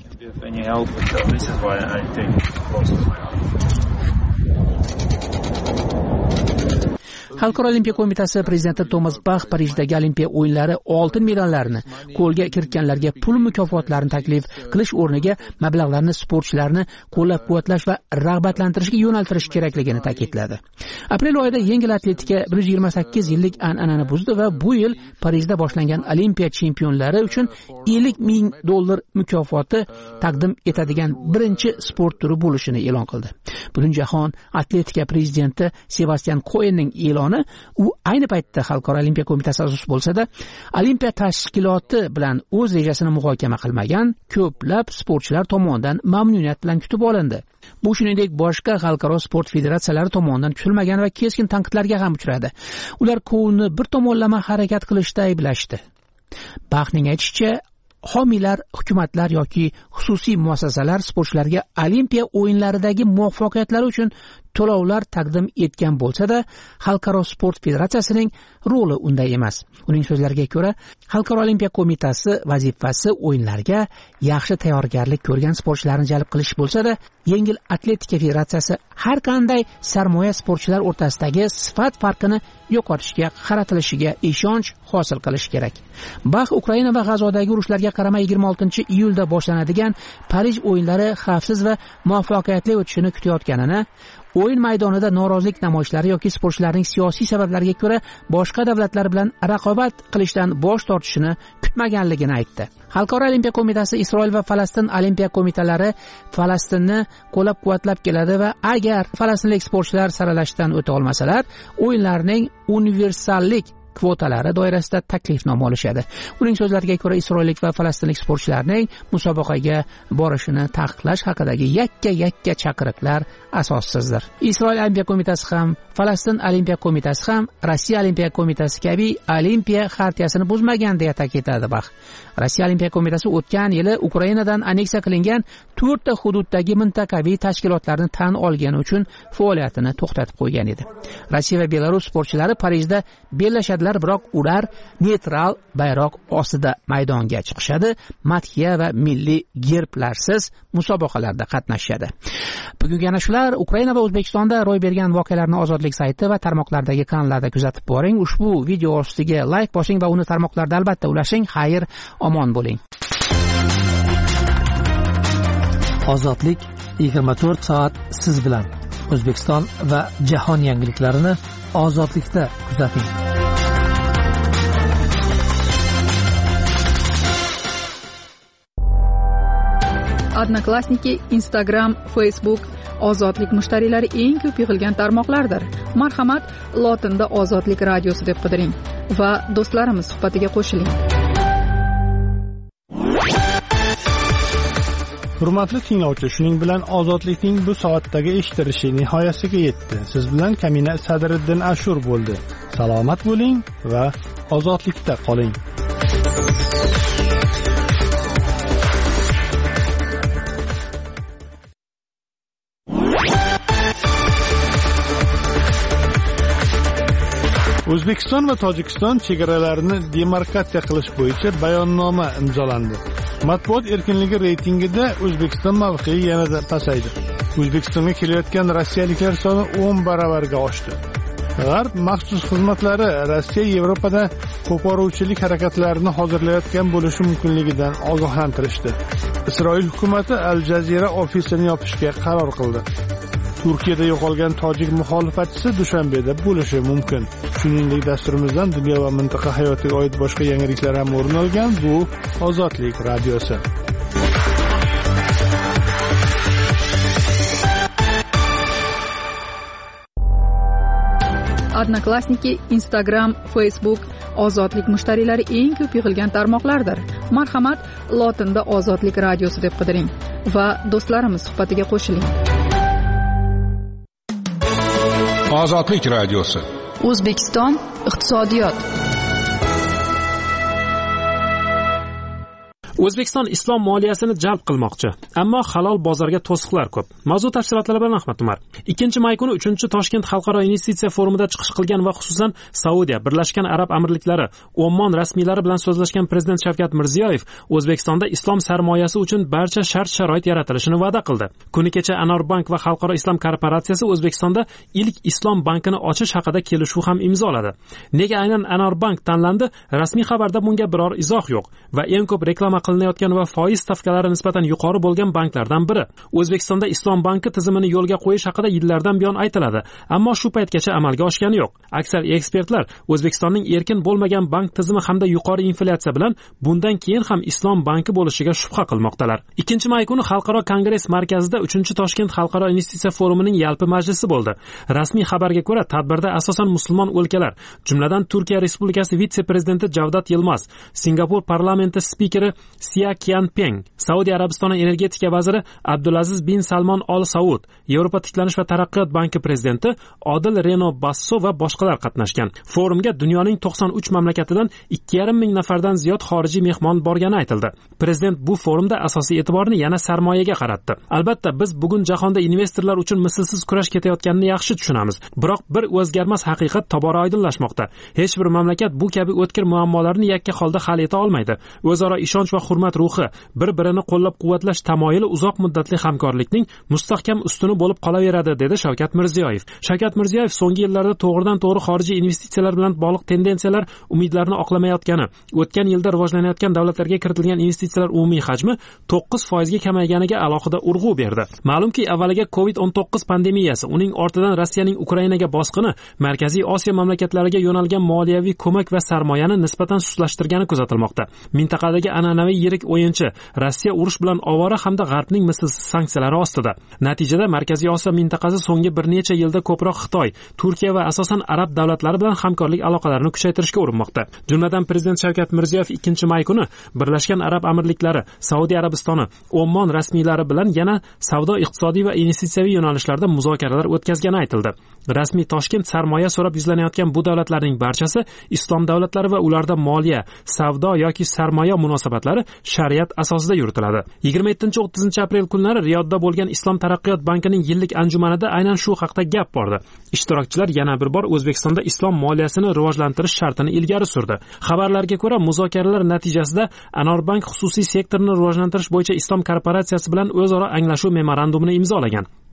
Xalqaro olimpiya qo'mitasi prezidenti Tomas Bach Parijdagi Olimpiya o'yinlari oltin medallarni qo'lga kiritganlarga pul mukofotlarini taklif qilish o'rniga mablag'larni sportchilarni qo'llab-quvvatlash va rag'batlantirishga yo'naltirish kerakligini ta'kidladi. Aprel oyida yengil atletika 128 yillik an'anani buzdi va bu yil Parijda boshlangan Olimpiya chempionlari uchun 50 ming dollar mukofoti taqdim etadigan birinchi sport turi bo'lishini e'lon qildi. Butunjahon atletika prezidenti Sebastian Koenning e'loni u ayni paytda Xalqaro olimpiya qo'mitasi a'zosi bo'lsa-da, olimpiya tashkiloti bilan o'z rejasini muhokama qilmagan ko'plab sportchilar tomonidan mamnuniyat bilan kutib olindi. Bu shuningdek boshqa xalqaro sport federatsiyalari tomonidan kutilmagan va keskin tanqidlarga ham uchradi. Ular Koenni bir tomonlama harakat qilishda ayblashdi. Baxtning aytishicha, homiylar, hukumatlar yoki xususiy muassasalar sportchilarga olimpiya o'yinlaridagi muvaffaqiyatlari uchun to'lovlar taqdim etgan bo'lsa-da, Xalqaro sport federatsiyasining roli unday emas. Uning so'zlariga ko'ra, Xalqaro olimpiya qo'mitasi vazifasi o'yinlarga yaxshi tayyorgarlik ko'rgan sportchilarni jalb qilish bo'lsa-da, yengil atletika federatsiyasi har qanday sarmoya sportchilar o'rtasidagi sifat farqini yo'qotishga qaratilishiga ishonch hosil qilish kerak. Bax Ukraina va G'azodagi urushlarga qaramay 26-iyulda boshlanadigan Parij o'yinlari xavfsiz va muvaffaqiyatli o'tishini kutayotganini, o'yin maydonida norozilik namoyishlari yoki sportchilarning siyosiy sabablarga ko'ra boshqa davlatlar bilan raqobat qilishdan bosh tortishini kutmaganligini aytdi. Xalqaro olimpiya qo'mitasi Isroil va Falastin olimpiya qo'mitalari Falastinni qo'llab-quvvatlab keladi va agar falastinlik sportchilar saralashdan o'ta olmasalar, o'yinlarning universallik kvotalari doirasida taklifnoma olishadi. Uning so'zlariga ko'ra, isroillik va falastinlik sportchilarning musobaqaga borishini taqiqlash haqidagi yakka chaqiriqlar asossizdir. Isroil olimpiya qo'mitasi ham, Falastin olimpiya qo'mitasi ham Rossiya olimpiya qo'mitasi kabi olimpiya xartiyasini buzmagan deya ta'kidladi Bax. Rossiya olimpiya qo'mitasi o'tgan yili Ukrainadan aneksiya qilingan 4 ta hududdagi mintaqaviy tashkilotlarni tan olgani uchun faoliyatini to'xtatib qo'ygan edi. Rossiya va Belarus sportchilari Parijda bellashadilar, biroq ular neytral bayroq ostida maydonga chiqishadi, madhiya va milliy gerblarsiz musobaqalarda qatnashadi. Bugun yana shular. Ukraina va O'zbekistonda ro'y bergan voqealarni Ozodlik sayti va tarmoqlardagi kanallarda kuzatib boring. Ushbu video ostiga like bosing va uni tarmoqlarda albatta ulashing. Xayr, omon bo'ling. Ozodlik 24 soat siz bilan. O'zbekiston va jahon yangiliklarini ozodlikda kuzating. Odnoklassniki, Instagram, Facebook ozodlik mushtariylari eng ko'p yig'ilgan tarmoqlardir. Marhamat, lotinda ozodlik radiosi deb qidiring va do'stlarimiz suhbatiga qo'shiling. Hurmatli tinglovchi, shuning bilan ozodlikning bu soatdagi eshitilishi nihoyasiga yetdi. Siz bilan Kamina Sadriddin Ashur bo'ldi. Salomat bo'ling va ozodlikda qoling. O'zbekiston va Tojikiston chegaralarini demarkatsiya qilish bo'yicha bayonnoma imzolandi. Matbuot erkinligi reytingida O'zbekiston mavqei yanada pasaydi. O'zbekistonga kelayotgan rossiyaliklar soni 10 baravarga oshdi. G'arb maxsus xizmatlari Rossiya Yevropada qo'poruvchilik harakatlarini hozirlayotgan bo'lishi mumkinligidan ogohlantirishdi. Isroil hukumati Al Jazeera ofisini yopishga qaror qildi. Turkiyada yo'qolgan tojik muxolifatchisi Dushanbeda bo'lishi mumkin. Shuningdek, dasturimizdan dunyo va mintaqa hayotiga oid boshqa yangiliklar ham o'rin olgan. Bu Ozodlik radiosi. Odnoklassniki, Instagram, Facebook ozodlik mushtariylari eng ko'p yig'ilgan tarmoqlardir. Marhamat, lotinda ozodlik radiosi deb qidiring va do'stlarimiz suhbatiga qo'shiling. Ozodlik radiosi. O'zbekiston iqtisodiyot. O'zbekiston islom moliyasini jalb qilmoqchi, ammo halol bozorga to'siqlar ko'p. Mavzu tafsilotlari bilan Ahmad Umar. 2-may kuni 3-Toshkent xalqaro investitsiya forumida chiqish qilgan va xususan Saudiya, Birlashgan Arab Amirliklari, Ommon rasmiylari bilan so'zlashgan Prezident Shavkat Mirziyoyev O'zbekistonda islom sarmoyasi uchun barcha shart-sharoit yaratilishini va'da qildi. Kuni kecha Anorbank va Xalqaro islom korporatsiyasi O'zbekistonda ilk islom bankini ochish haqida kelishuv ham imzoladi. Nega aynan Anorbank tanlandi? Rasmiy xabarda bunga biror izoh yo'q va eng ko'p reklama qilinayotgan va foiz stavkalari nisbatan yuqori bo'lgan banklardan biri. O'zbekistonda islom banki tizimini yo'lga qo'yish haqida yillardan buyon aytiladi, ammo shu paytgacha amalga oshgani yo'q. Aksar ekspertlar O'zbekistonning erkin bo'lmagan bank tizimi hamda yuqori inflyatsiya bilan bundan keyin ham islom banki bo'lishiga shubha qilmoqdalar. 2-may kuni Xalqaro kongress markazida 3-Toshkent xalqaro investitsiya forumining yalpi majlisi bo'ldi. Rasmiy xabarga ko'ra, tadbirda asosan musulmon o'lkalar, jumladan Turkiya Respublikasi vitse-prezidenti Javdat Yilmaz, Singapur parlamenti spikeri Sia Qianpeng, Saudiya Arabistoni energetika vaziri Abdulaziz bin Salmon Al Saud, Yevropa tiklanish va taraqqiyot banki prezidenti Odil Reno Basso va boshqalar qatnashgan. Forumga dunyoning 93 mamlakatidan 2,5 ming nafardan ziyod xorijiy mehmon borgani aytildi. Prezident bu forumda asosiy e'tiborni yana sarmoyaga qaratdi. Albatta, biz bugun jahonda investorlar uchun mislsiz kurash ketayotganini yaxshi tushunamiz. Biroq bir o'zgarmas haqiqat tobora oydinlashmoqda. Hech bir mamlakat bu kabi o'tkir muammolarni yakka holda hal eta olmaydi. O'zaro ishonch va hurmat ruhi, bir-birini qo'llab-quvvatlash tamoyili uzoq muddatli hamkorlikning mustahkam ustuni bo'lib qolaveradi, dedi Shavkat Mirziyoyev. Shavkat Mirziyoyev so'nggi yillarda to'g'ridan-to'g'ri xorijiy investitsiyalar bilan bog'liq tendensiyalar umidlarni oqlamayotgani, o'tgan yilda rivojlanayotgan davlatlarga kiritilgan investitsiyalar umumiy hajmi 9% ga kamayganiga alohida urg'u berdi. Ma'lumki, avvaliga COVID-19 pandemiyasi, uning ortidan Rossiyaning Ukrainaga bosqini Markaziy Osiyo mamlakatlariga yo'nalgan moliyaviy ko'mak va sarmoyani nisbatan sustlashtirgani kuzatilmoqda. Mintaqadagi an'anaviy yirik o'yinchi Rossiya urush bilan ovora hamda G'arbning mislsiz sanksiyalari ostida. Natijada Markaziy Osiyo mintaqasi so'nggi bir necha yilda ko'proq Xitoy, Turkiya va asosan arab davlatlari bilan hamkorlik aloqalarini kuchaytirishga urinmoqda. Jumladan Prezident Shavkat Mirziyoyev 2-may kuni Birlashgan Arab Amirliklari, Saudiya Arabistoni, Ommon rasmiylari bilan yana savdo, iqtisodiy va investitsiyaviy yo'nalishlarda muzokaralar o'tkazgani aytildi. Rasmiy Toshkent sarmoya so'rab yuzlanayotgan bu davlatlarning barchasi islom davlatlari va ularda moliya, savdo yoki sarmoya munosabatlari shariat asosida yuritiladi. 27-30 aprel kunlari Riyodda bo'lgan Islom taraqqiyot bankining yillik anjumanida aynan shu haqda gap bordi. Ishtirokchilar yana bir bor O'zbekistonda islom moliyasini rivojlantirish shartini ilgari surdi. Xabarlarga ko'ra, muzokaralar natijasida Anorbank xususiy sektorini rivojlantirish bo'yicha islom korporatsiyasi bilan o'zaro anglashuv memorandumini imzolagan.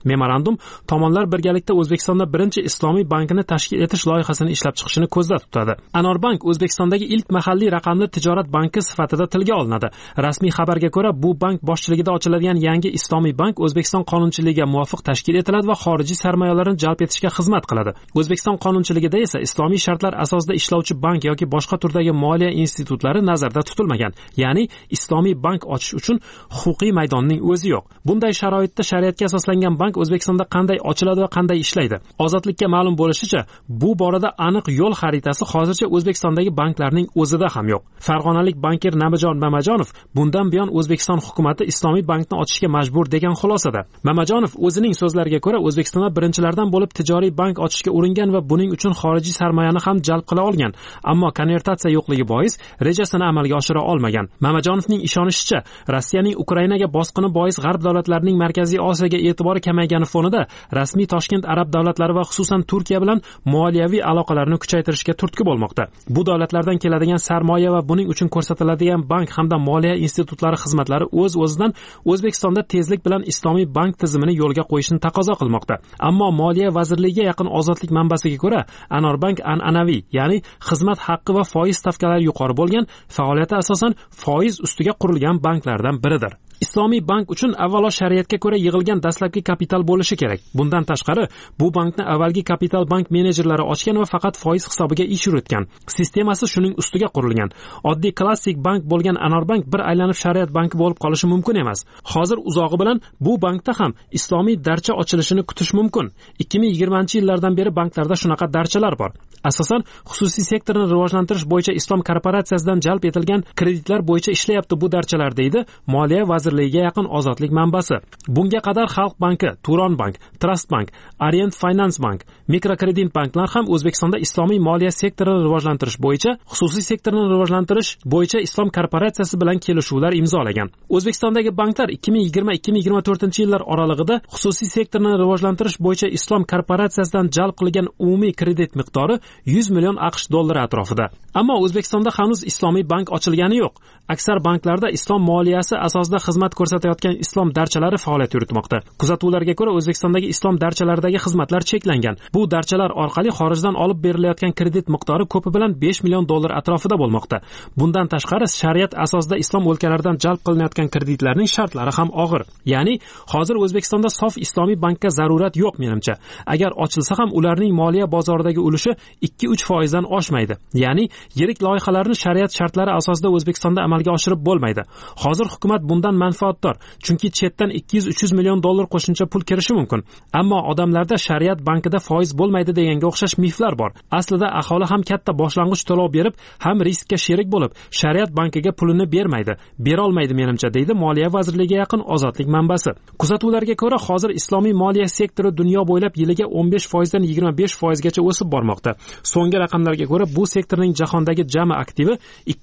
Memorandum tomonlar birgalikda O'zbekistonda birinchi islomiy bankini tashkil etish loyihasini ishlab chiqishni ko'zda tutadi. Anorbank O'zbekistondagi ilk mahalliy raqamli tijorat banki sifatida tilga olinadi. Rasmiy xabarga ko'ra, bu bank boshchiligida ochiladigan yangi islomiy bank O'zbekiston qonunchiligiga muvofiq tashkil etiladi va xorijiy sarmoyalarni jalb etishga xizmat qiladi. O'zbekiston qonunchiligida esa islomiy shartlar asosida ishlovchi bank yoki boshqa turdagi moliya institutlari nazarda tutilmagan. Ya'ni islomiy bank ochish uchun huquqiy maydonning o'zi yo'q. Bunday sharoitda shariatga asoslangan bank O'zbekistonda qanday ochiladi va qanday ishlaydi? Ozodlikka ma'lum bo'lishicha, bu borada aniq yo'l xaritasi hozircha O'zbekistondagi banklarning o'zida ham yo'q. Farg'onalik banker Namajon Mamajonov bundan buyon O'zbekiston hukumati islomiy bankni ochishga majbur degan xulosada. Mamajonov o'zining so'zlariga ko'ra, O'zbekistonda birinchilardan bo'lib tijoriy bank ochishga uringan va buning uchun xorijiy sarmoyani ham jalb qila olgan, ammo konvertatsiya yo'qligi bois rejasini amalga oshira olmagan. Mamajonovning ishonishicha, Rossiyaning Ukrainaga bosqini bois g'arb davlatlarining Markaziy Osiyoga e'tibori kamaygani fonida rasmiy Toshkent arab davlatlari va xususan Turkiya bilan moliyaviy aloqalarni kuchaytirishga turtki bo'lmoqda. Bu davlatlardan keladigan sarmoya va buning uchun ko'rsatiladigan bank hamda moliya institutlari xizmatlari o'z-o'zidan O'zbekistonda tezlik bilan islomiy bank tizimini yo'lga qo'yishni taqozo qilmoqda. Ammo Moliya vazirligiga yaqin ozodlik manbasiga ko'ra, Anorbank an'anaviy, ya'ni xizmat haqqi va foiz stavkalari yuqori bo'lgan, faoliyati asosan foiz ustiga qurilgan banklardan biridir. Islomiy bank uchun avvalo shariatga ko'ra yig'ilgan dastlabki kapital bo'lishi kerak. Bundan tashqari, bu bankni avvalgi kapital bank menejerlari ochgan va faqat foiz hisobiga ish yuritgan. Sistemasi shuning ustiga qurilgan. Oddiy klassik bank bo'lgan Anorbank bir aylanib shariat banki bo'lib qolishi mumkin emas. Hozir uzog'i bilan bu bankda ham islomiy darcha ochilishini kutish mumkin. 2020-yillardan beri banklarda shunaqa darchalar bor. Asosan xususiy sektorni rivojlantirish bo'yicha Islom korporatsiyasidan jalb etilgan kreditlar bo'yicha ishlayapti bu darchalar, deydi Moliya vazirligiga yaqin ozodlik manbasi. Bunga qadar Xalq banki, Turon bank, Trust bank, Orient Finance bank, mikrokredit banklar ham O'zbekistonda islomiy moliya sektorini rivojlantirish bo'yicha xususiy sektorni rivojlantirish bo'yicha Islom korporatsiyasi bilan kelishuvlar imzolagan. O'zbekistondagi banklar 2020-2024-yillar oralig'ida xususiy sektorni rivojlantirish bo'yicha Islom korporatsiyasidan jalb qilingan umumiy kredit miqdori 100 million AQSh dollari atrofida. Ammo O'zbekistonda hanuz islomiy bank ochilgani yo'q. Aksar banklarda islom moliyasi asosida xizmat ko'rsatayotgan islom darchalari faoliyat yuritmoqda. Kuzatuvlarga ko'ra, O'zbekistondagi islom darchalaridagi xizmatlar cheklangan. Bu darchalar orqali xorijdan olib berilayotgan kredit miqdori ko'pi bilan 5 million dollar atrofida bo'lmoqda. Bundan tashqari, shariat asosida islom o'lkalaridan jalb qilinayotgan kreditlarning shartlari ham og'ir. Ya'ni, hozir O'zbekistonda sof islomiy bankka zarurat yo'q menimcha. Agar ochilsa ham ularning moliya bozoridagi ulushi 2-3% dan oshmaydi. Ya'ni, yirik loyihalarni shariat shartlari asosida O'zbekistonda amalga oshirib bo'lmaydi. Hozir hukumat bundan manfaatdor, chunki chetdan 200-300 million dollar qo'shimcha pul kirishi mumkin. Ammo odamlarda shariat bankida foiz bo'lmaydi deganga o'xshash miflar bor. Aslida aholi ham katta boshlang'ich to'lov berib, ham riskka sherik bo'lib, shariat bankiga pulini bermaydi, bera olmaydi menimcha, deydi Moliya vazirligiga yaqin ozodlik manbasi. Kuzatuvlarga ko'ra, hozir islomiy moliya sektori dunyo bo'ylab yiliga 15% dan 25% gacha o'sib bormoqda. So'nggi raqamlarga ko'ra, bu sektorning jahondagi jami aktivi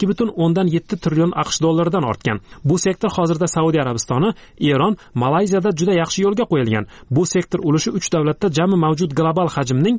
2.7 trillion AQSh dollaridan ortgan. Bu sektor hozirda Saudiya Arabistoni, Eron, Malayziyada juda yaxshi yo'lga qo'yilgan. Bu sektor ulushi 3 davlatda jami mavjud global hajmning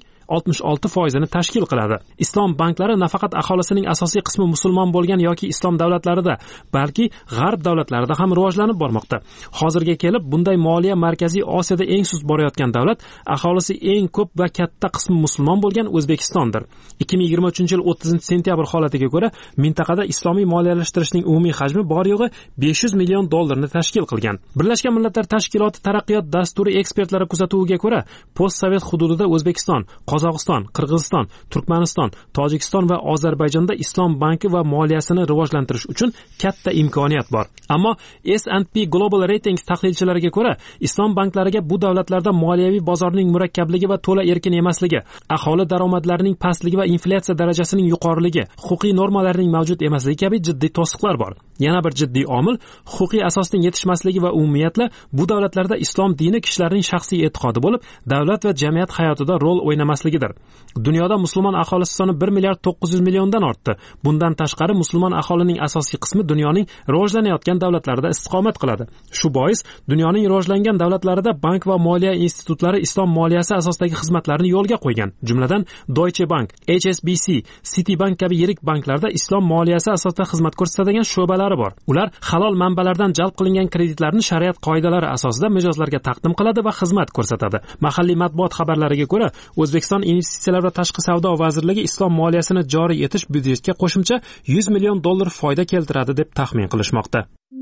66% tashkil qiladi. Islom banklari nafaqat aholisining asosiy qismi musulmon bo'lgan yoki islom davlatlarida, balki g'arb davlatlarida ham rivojlanib bormoqda. Hozirga kelib bunday moliya Markaziy Osiyoda eng sust borayotgan davlat, aholisi eng ko'p va katta qismi musulmon bo'lgan O'zbekistondir. 2023-yil 30-sentyabr holatiga ko'ra, mintaqada islomiy moliyalashtirishning umumiy hajmi bor yo'g'i 500 million dollarni tashkil qilgan. Birlashgan Millatlar Tashkiloti taraqqiyot dasturi ekspertlari kuzatuviga ko'ra, postsovet hududida O'zbekiston, Qozog'iston, Qirg'iziston, Turkmaniston, Tojikiston va Ozarbayjonda islom banki va moliyasini rivojlantirish uchun katta imkoniyat bor. Ammo S&P Global Ratings tahlilchilariga ko'ra, islom banklariga bu davlatlarda moliyaviy bozorning murakkabligi va to'la erkin emasligi, aholi daromadlarining pastligi va inflyatsiya darajasining yuqoriligi, huquqiy normalarning mavjud emasligi kabi jiddiy to'siqlar bor. Yana bir jiddiy omil huquqiy asosning yetishmasligi va umumiyatla bu davlatlarda islom dini kishilarning shaxsiy e'tiqodi bo'lib, davlat va jamiyat hayotida rol o'ynamasligidir. Dunyoda musulmon aholisi soni 1 milliard 900 milliondan ortdi. Bundan tashqari musulmon aholining asosiy qismi dunyoning rivojlanayotgan davlatlarida istiqomat qiladi. Shu bois dunyoning rivojlangan davlatlarida bank va moliya institutlari islom moliyasi asosidagi xizmatlarni yo'lga qo'ygan. Jumladan Deutsche Bank, HSBC, Citibank kabi yirik banklarda islom moliyasi asosida xizmat ko'rsatadigan sho'balar xodimlari bor. Ular halol manbalardan jalb qilingan kreditlarni shariat qoidalari asosida mijozlarga taqdim qiladi va xizmat ko'rsatadi. Mahalliy matbuot xabarlariga ko'ra, O'zbekiston Investitsiyalar va tashqi savdo vazirligi islom moliyasini joriy etish byudjetga qo'shimcha $100 million foyda keltiradi deb taxmin qilishmoqda.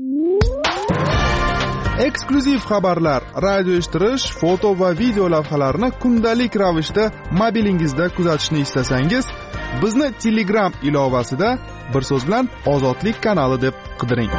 Eksklyuziv xabarlar, radio eshittirish, foto va video lavhalarni kundalik ravishda mobilingizda kuzatishni istasangiz, bizni Telegram ilovasida bir so'z bilan Ozodlik kanali deb qidiring.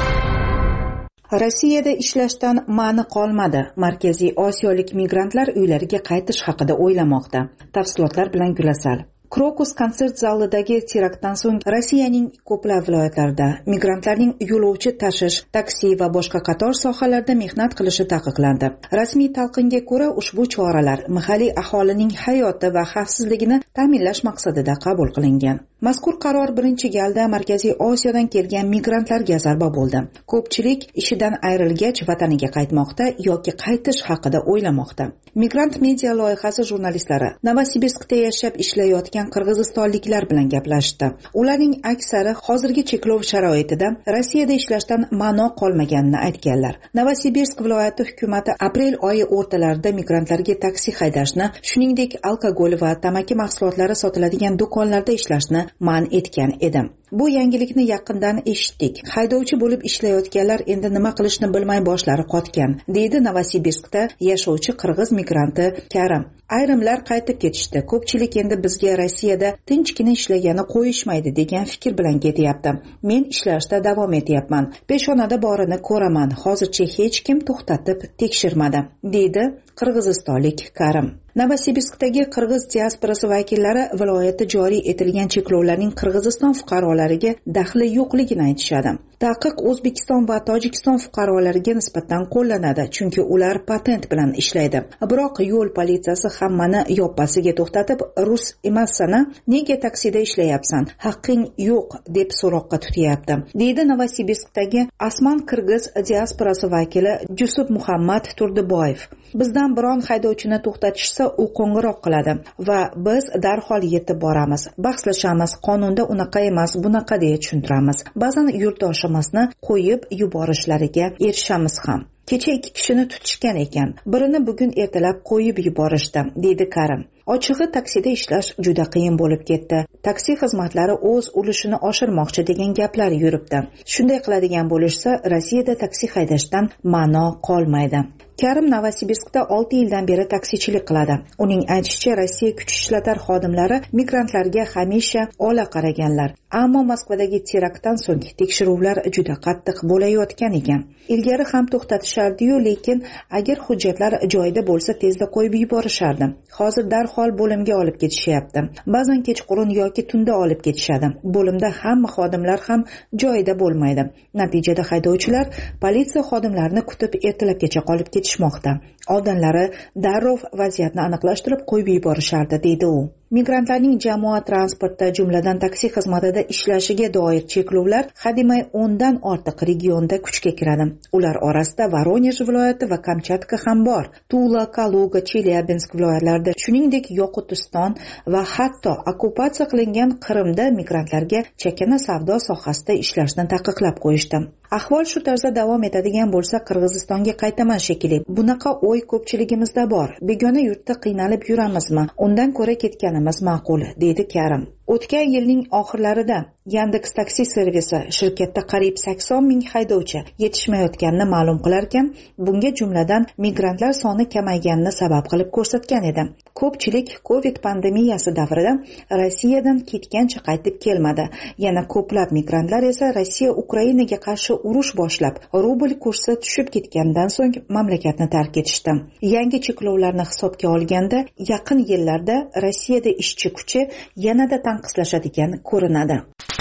Rossiyada ishlashdan ma'ni qolmadi. Markaziy Osiyolik migrantlar uylariga qaytish haqida o'ylamoqda. Tafsilotlar bilan Gulasal. Krokus konsert zalidagi teraktdan so'ng Rossiyaning ko'plab viloyatlarida migrantlarning yo'lovchi tashish, taksi va boshqa qator sohalarda mehnat qilishi taqiqlandi. Rasmiy talqinga ko'ra, ushbu choralar mahalliy aholining hayoti va xavfsizligini ta'minlash maqsadida qabul qilingan. Mazkur qaror birinchi galda Markaziy Osiyodan kelgan migrantlarga zarba bo'ldi. Ko'pchilik ishidan ayrilgach vataniga qaytmoqda yoki qaytish haqida o'ylamoqda. Migrant media loyihasi jurnalistlari Novosibirskda yashab ishlayotgan qirg'izistonliklar bilan gaplashdi. Ularning aksari hozirgi cheklov sharoitida Rossiyada ishlashdan ma'no qolmaganini aytganlar. Novosibirsk viloyati hukumati aprel oyi o'rtalarida migrantlarga taksi haydashni, shuningdek alkogol va tamaki mahsulotlari sotiladigan do'konlarda ishlashni man etgan edi. Bu yangilikni yaqindan eshitdik. Haydovchi bo'lib ishlayotganlar endi nima qilishni bilmay boshlari qotgan, deydi Novosibirskda yashovchi qirg'iz migranti Karim. Ayrimlar qaytib ketishdi. Ko'pchilik endi bizga Rossiyada tinchgina ishlagani qo'yishmaydi degan fikr bilan ketyapti. Men ishlashda davom etyapman. Peshonada borini ko'raman. Hozircha hech kim to'xtatib tekshirmadi, deydi qirg'izistonlik Karim. Novosibirskdagi qirg'iz diasporasi vakillari viloyatda joriy etilgan cheklovlarning Qirg'iziston fuqarolariga daxli yo'qligini aytishadi. Taqiq O'zbekiston va Tojikiston fuqarolariga nisbatan qo'llanadi, chunki ular patent bilan ishlaydi. Biroq yo'l politsiyasi hammani yoppasiga to'xtatib, rus emassana, nega taksida ishlayapsan? Haqqing yo'q deb so'roqqa tutyapti, deydi Novosibirskdagi Asman qirg'iz diasporasi vakili Jusuf Muhammad Turdiboyev. Bizdan biron haydovchini to'xtatishsa, u qo'ng'iroq qiladi va biz darhol yetib boramiz. Bahslashamiz, qonunda unaqa emas, bunaqa deya tushuntiramiz. Ba'zan yurtdoshimizni qo'yib yuborishlariga erishamiz ham. Kecha 2 kishini tutishgan ekan. Birini bugun ertalab qo'yib yuborishdi, deydi Karim. Ochig'i taksida ishlash juda qiyin bo'lib ketdi. Taksi xizmatlari o'z ulushini oshirmoqchi degan gaplar yuribdi. Shunday qiladigan bo'lishsa, Rossiyada taksi haydashdan ma'no qolmaydi. Karim Novosibirskda 6 yildan beri taksichilik qiladi. Uning aytishicha, Rossiya kuch ishlatar xodimlari migrantlarga hamisha ola qaraganlar. Ammo Moskvadagi teraktdan so'ng tekshiruvlar juda qattiq bo'layotgan ekan. Ilgari ham to'xtatishardi-yu, lekin agar hujjatlar joyida bo'lsa tezda qo'yib yuborishardi. Hozir darhol bo'limga olib ketishyapti. Ba'zan kechqurun yoki tunda olib ketishadi. Bo'limda hamma xodimlar ham joyida bo'lmaydi. Natijada haydovchilar politsiya xodimlarini kutib ertalabgacha qolib ketishmoqda. Oldinlari darrov vaziyatni aniqlashtirib qo'yib yuborishardi, deydi u. Migrantlarning jamoat transportida, jumladan taksi xizmatida ishlashiga doir cheklovlar hademay 10 dan ortiq regionda kuchga kiradi. Ular orasida Voronej viloyati va Kamchatka ham bor. Tula, Kaluga, Chelyabinsk viloyatlarida, shuningdek Yoqutiston va hatto okkupatsiya qilingan Qrimda migrantlarga chakana savdo sohasida ishlashni taqiqlab qo'yishdi. Ahvol shu tarzda davom etadigan bo'lsa, Qirg'izistonga qaytaman shekilli. Bunaqa o'y ko'pchiligimizda bor. Begona yurtda qiynalib yuramizmi? Undan ko'ra ketganimiz ma'qul, deydi Karim. O'tgan yilning oxirlarida Yandex taksi servisi shirkatda qariyb 80 ming haydovchi yetishmayotganini ma'lum qilarkan, bunga jumladan migrantlar soni kamayganini sabab qilib ko'rsatgan edi. Ko'pchilik Covid pandemiyasi davrida Rossiyadan ketgancha qaytib kelmadi. Yana ko'plab migrantlar esa Rossiya Ukrainaga qarshi urush boshlab, rubl kursi tushib ketgandan so'ng mamlakatni tark etishdi. Yangi cheklovlarni hisobga olganda, yaqin yillarda Rossiyada ishchi kuchi yanada tanqislashadigan ko'rinadi.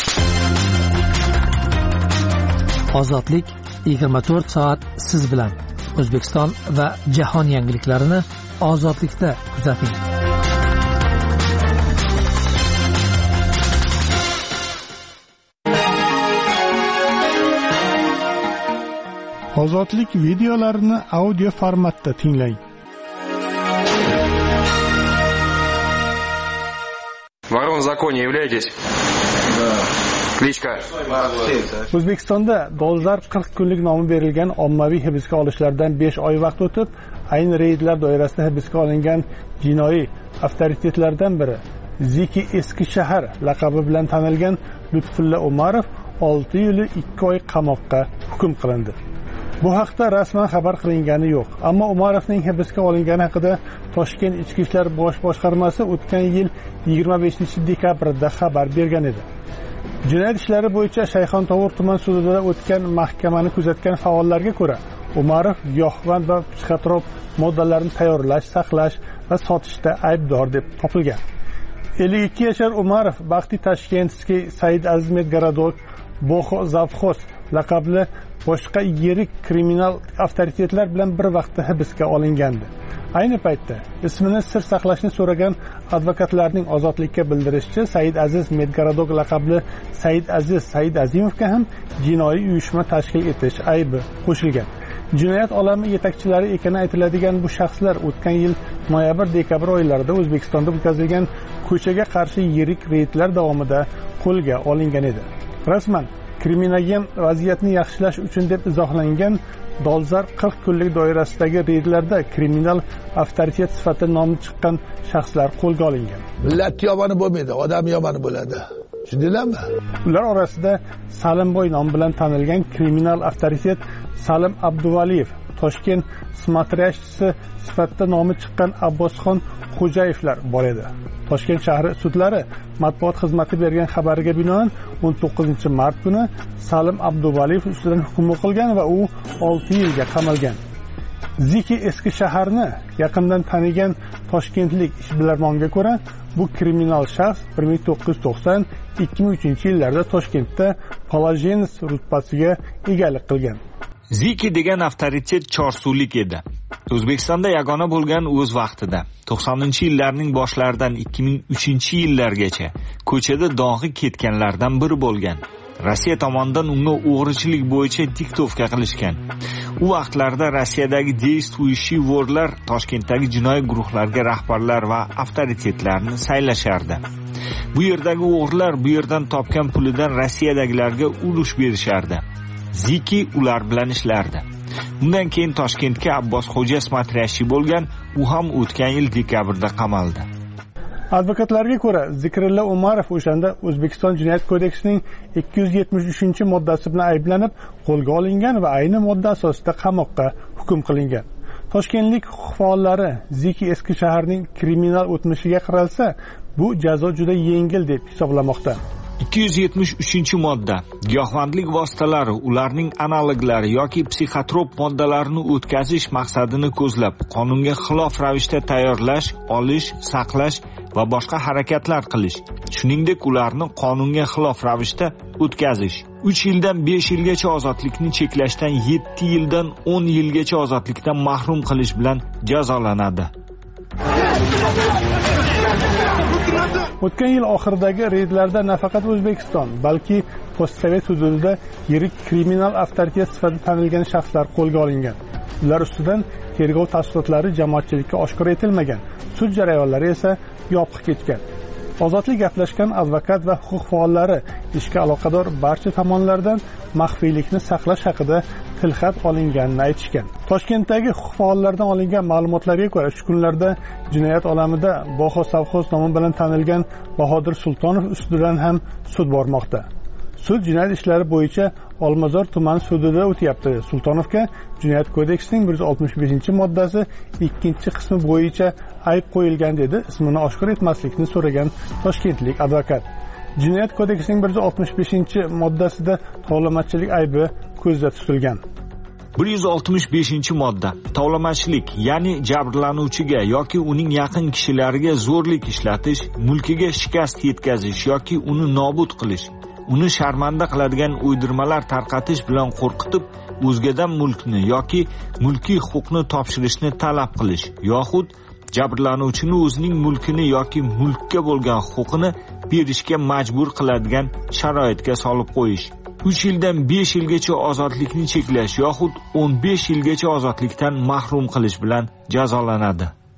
Ozodlik 24 soat siz bilan. O'zbekiston va jahon yangiliklarini Ozodlikda kuzating. Ozodlik videolarini audio formatda tinglang. Ворон в законе являетесь? Да. O'zbekistonda dolzarb 40 kunlik nomi berilgan ommaviy hibsga olishlardan 5 oy vaqt o'tib, ayni reydlar doirasida hibsga olingan jinoiy avtoritetlardan biri Ziki eski shahar laqabi bilan tanilgan Lutfulla Umarov 6 yil 2 oy qamoqqa hukm qilindi. Bu haqda rasman xabar qilingani yo'q, ammo Umarovning hibsga olingani haqida Toshkent Ichki ishlar bosh boshqarmasi o'tgan yil 25-dekabrda xabar bergan edi. Jinoyat ishlari bo'yicha Shayxontohur tuman sudida o'tgan mahkamani kuzatgan faollarga ko'ra, Umarov giyohvand va psixotrop moddalarni tayyorlash, saqlash va sotishda aybdor deb topilgan. 52 yashar Umarov Baxti Tashkentskiy Said Aziz Medgarodok Boxo Zavxoz laqabli boshqa yirik kriminal avtoritetlar bilan bir vaqtda hibsga olingandi. Ayni paytda ismini sir saqlashni so'ragan advokatlarning ozodlikka bildirishicha, Said Aziz Medgarodok laqabli Said Azimovga ham jinoiy uyushma tashkil etish aybi qo'shilgan. Jinoyat olami yetakchilari ekani aytiladigan bu shaxslar o'tgan yil noyabr-dekabr oylarida O'zbekistonda o'tkazilgan ko'chaga qarshi yirik reydlar davomida qo'lga olingan edi. Rasman kriminogen vaziyatni yaxshilash uchun deb izohlangan dolzarb 40 kunlik doirasidagi reydlarda kriminal avtoritet sifatida nomi chiqqan shaxslar qo'lga olingan. Millat yomoni bo'lmaydi, odam yomoni bo'ladi. Tushundinglarmi? Ular orasida Salimboy nomi bilan tanilgan kriminal avtoritet Salim Abduvaliyev, Toshkent smatrashchisi sifatida nomi chiqqan Abbosxon Xo'jayevlar bor edi. Toshkent shahri sudlari matbuot xizmati bergan xabariga binoan 19-mart kuni Salim Abduvaliyev ustidan hukm o'qilgan va u 6 yilga qamalgan. Ziki eski shaharni yaqindan tanigan toshkentlik ishbilarmonga ko'ra, bu kriminal shaxs 1990-2003 yillarda Toshkentda Polajenis rutbasiga egalik qilgan. Ziki degan avtoritet chorsulik edi. O'zbekistonda yagona bo'lgan o'z vaqtida 90-yillarning boshlaridan 2003-yillargacha ko'chada dog'i ketganlardan biri bo'lgan. Rossiya tomonidan uni o'g'richilik bo'yicha diktovka qilishgan. U vaqtlarda Rossiyadagi действующий vorlar Toshkentdagi jinoiy guruhlarga rahbarlar va avtoritetlarni saylashardi. Bu yerdagi o'g'rilar bu yerdan topgan pulidan Rossiyadagilarga ulush berishardi. Ziki ular bilan ishlardi. Undan keyin Toshkentga Abbos Xo'ja smatrashchi bo'lgan, u ham o'tgan yil dekabrda qamaldi. Advokatlarga ko'ra, Zikrilla Umarov o'shanda O'zbekiston Jinoyat kodeksining 273-moddasi bilan ayblanib, qo'lga olingan va ayni modda asosida qamoqqa hukm qilingan. Toshkentlik huquq faollari Ziki eski shaharning kriminal o'tmishiga qaralsa, bu jazo juda yengil deb hisoblamoqda. 273-modda giyohvandlik vositalari, ularning analoglari yoki psixotrop moddalarini o'tkazish maqsadini ko'zlab, qonunga xilof ravishda tayyorlash, olish, saqlash va boshqa harakatlar qilish, shuningdek ularni qonunga xilof ravishda o'tkazish. 3 yildan 5 yilgacha ozodlikni cheklashdan 7 yildan 10 yilgacha ozodlikdan mahrum qilish bilan jazolanadi. O'tgan yil oxiridagi reydlarda nafaqat O'zbekiston, balki postsovet hududida yirik kriminal avtoritet sifatida tanilgan shaxslar qo'lga olingan. Ular ustidan tergov tafsilotlari jamoatchilikka oshkor etilmagan, sud jarayonlari esa yopiq kechgan. Ozodlik gaplashgan advokat va huquq faollari ishga aloqador barcha tomonlardan maxfiylikni saqlash haqida tilxat olinganini aytishgan. Toshkentdagi huquq faollaridan olingan ma'lumotlarga ko'ra, shu kunlarda jinoyat olamida Boxo Savxoz nomi bilan tanilgan Bahodir Sultonov ustidan ham sud bormoqda. Sud jinoyat ishlari bo'yicha Olmazor tuman sudida o'tyapti. Sultonovga Jinoyat kodeksining 165-moddasi 2-qismi bo'yicha ayb qo'yilgan dedi, ismini oshkor etmaslikni so'ragan toshkentlik advokat. Jinoyat kodeksining 165-moddasida tovlamachilik aybi ko'zda tutilgan. 165-modda tovlamachilik, ya'ni jabrlanuvchiga yoki uning yaqin kishilariga zo'rlik ishlatish, mulkiga shikast yetkazish yoki uni nobud qilish, uni sharmanda qiladigan uydirmalar tarqatish bilan qo'rqitib, o'zgadan mulkni yoki mulkiy huquqni topshirishni talab qilish, yoxud jabrlanuvchini o'zining mulkini yoki mulkka bo'lgan huquqini berishga majbur qiladigan sharoitga solib qo'yish. 3 yildan 5 yilgacha ozodlikni cheklash yoxud 15 yilgacha ozodlikdan mahrum qilish bilan jazolanadi.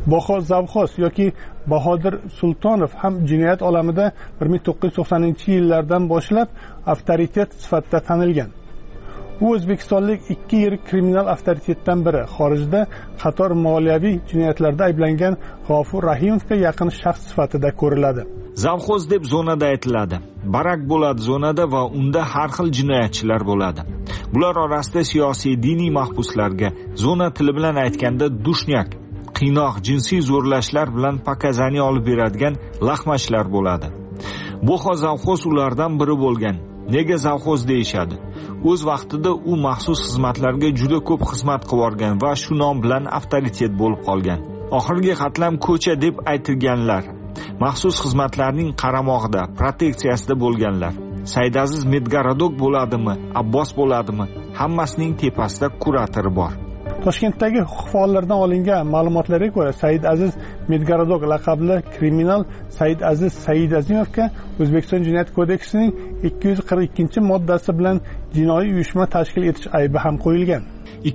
Baho Zavxos yoki Bahodir Sultonov ham jinoyat olamida 1990-yillardan boshlab avtoritet sifatida tanilgan. U o'zbekistonlik 2 yirik kriminal avtoritetdan biri. Xorijda qator moliyaviy jinoyatlarda ayblangan G'ofur Rahimovga yaqin shaxs sifatida ko'riladi. Zavxoz deb zonada aytiladi. Barak bo'ladi zonada va unda har xil jinoyatchilar bo'ladi. Bular orasida siyosiy, diniy mahbuslarga, zona tili bilan aytganda dushnak, qiynoq, jinsiy zo'rlashlar bilan pakazani olib beradigan lahmashlar bo'ladi. Bu Zavxoz ulardan biri bo'lgan. Nega Zavxoz deyishadi? O'z vaqtida u maxsus xizmatlarga juda ko'p xizmat qilib olgan va shu nom bilan avtoritet bo'lib qolgan. Oxirgi qatlam ko'cha deb aytilganlar. Maxsus xizmatlarning qaramog'ida, proteksiyasida bo'lganlar. Saidaziz Medgaradok bo'ladimi, Abbos bo'ladimi? Hammasining tepasida kuratori bor. Toshkentdagi huquq faollaridan olingan ma'lumotlarga ko'ra, Saidaziz Medgaradok laqabli kriminal Saidaziz Saidazimovga O'zbekiston Jinoyat kodeksining 242-moddasi bilan jinoiy uyushma tashkil etish aybi ham qo'yilgan.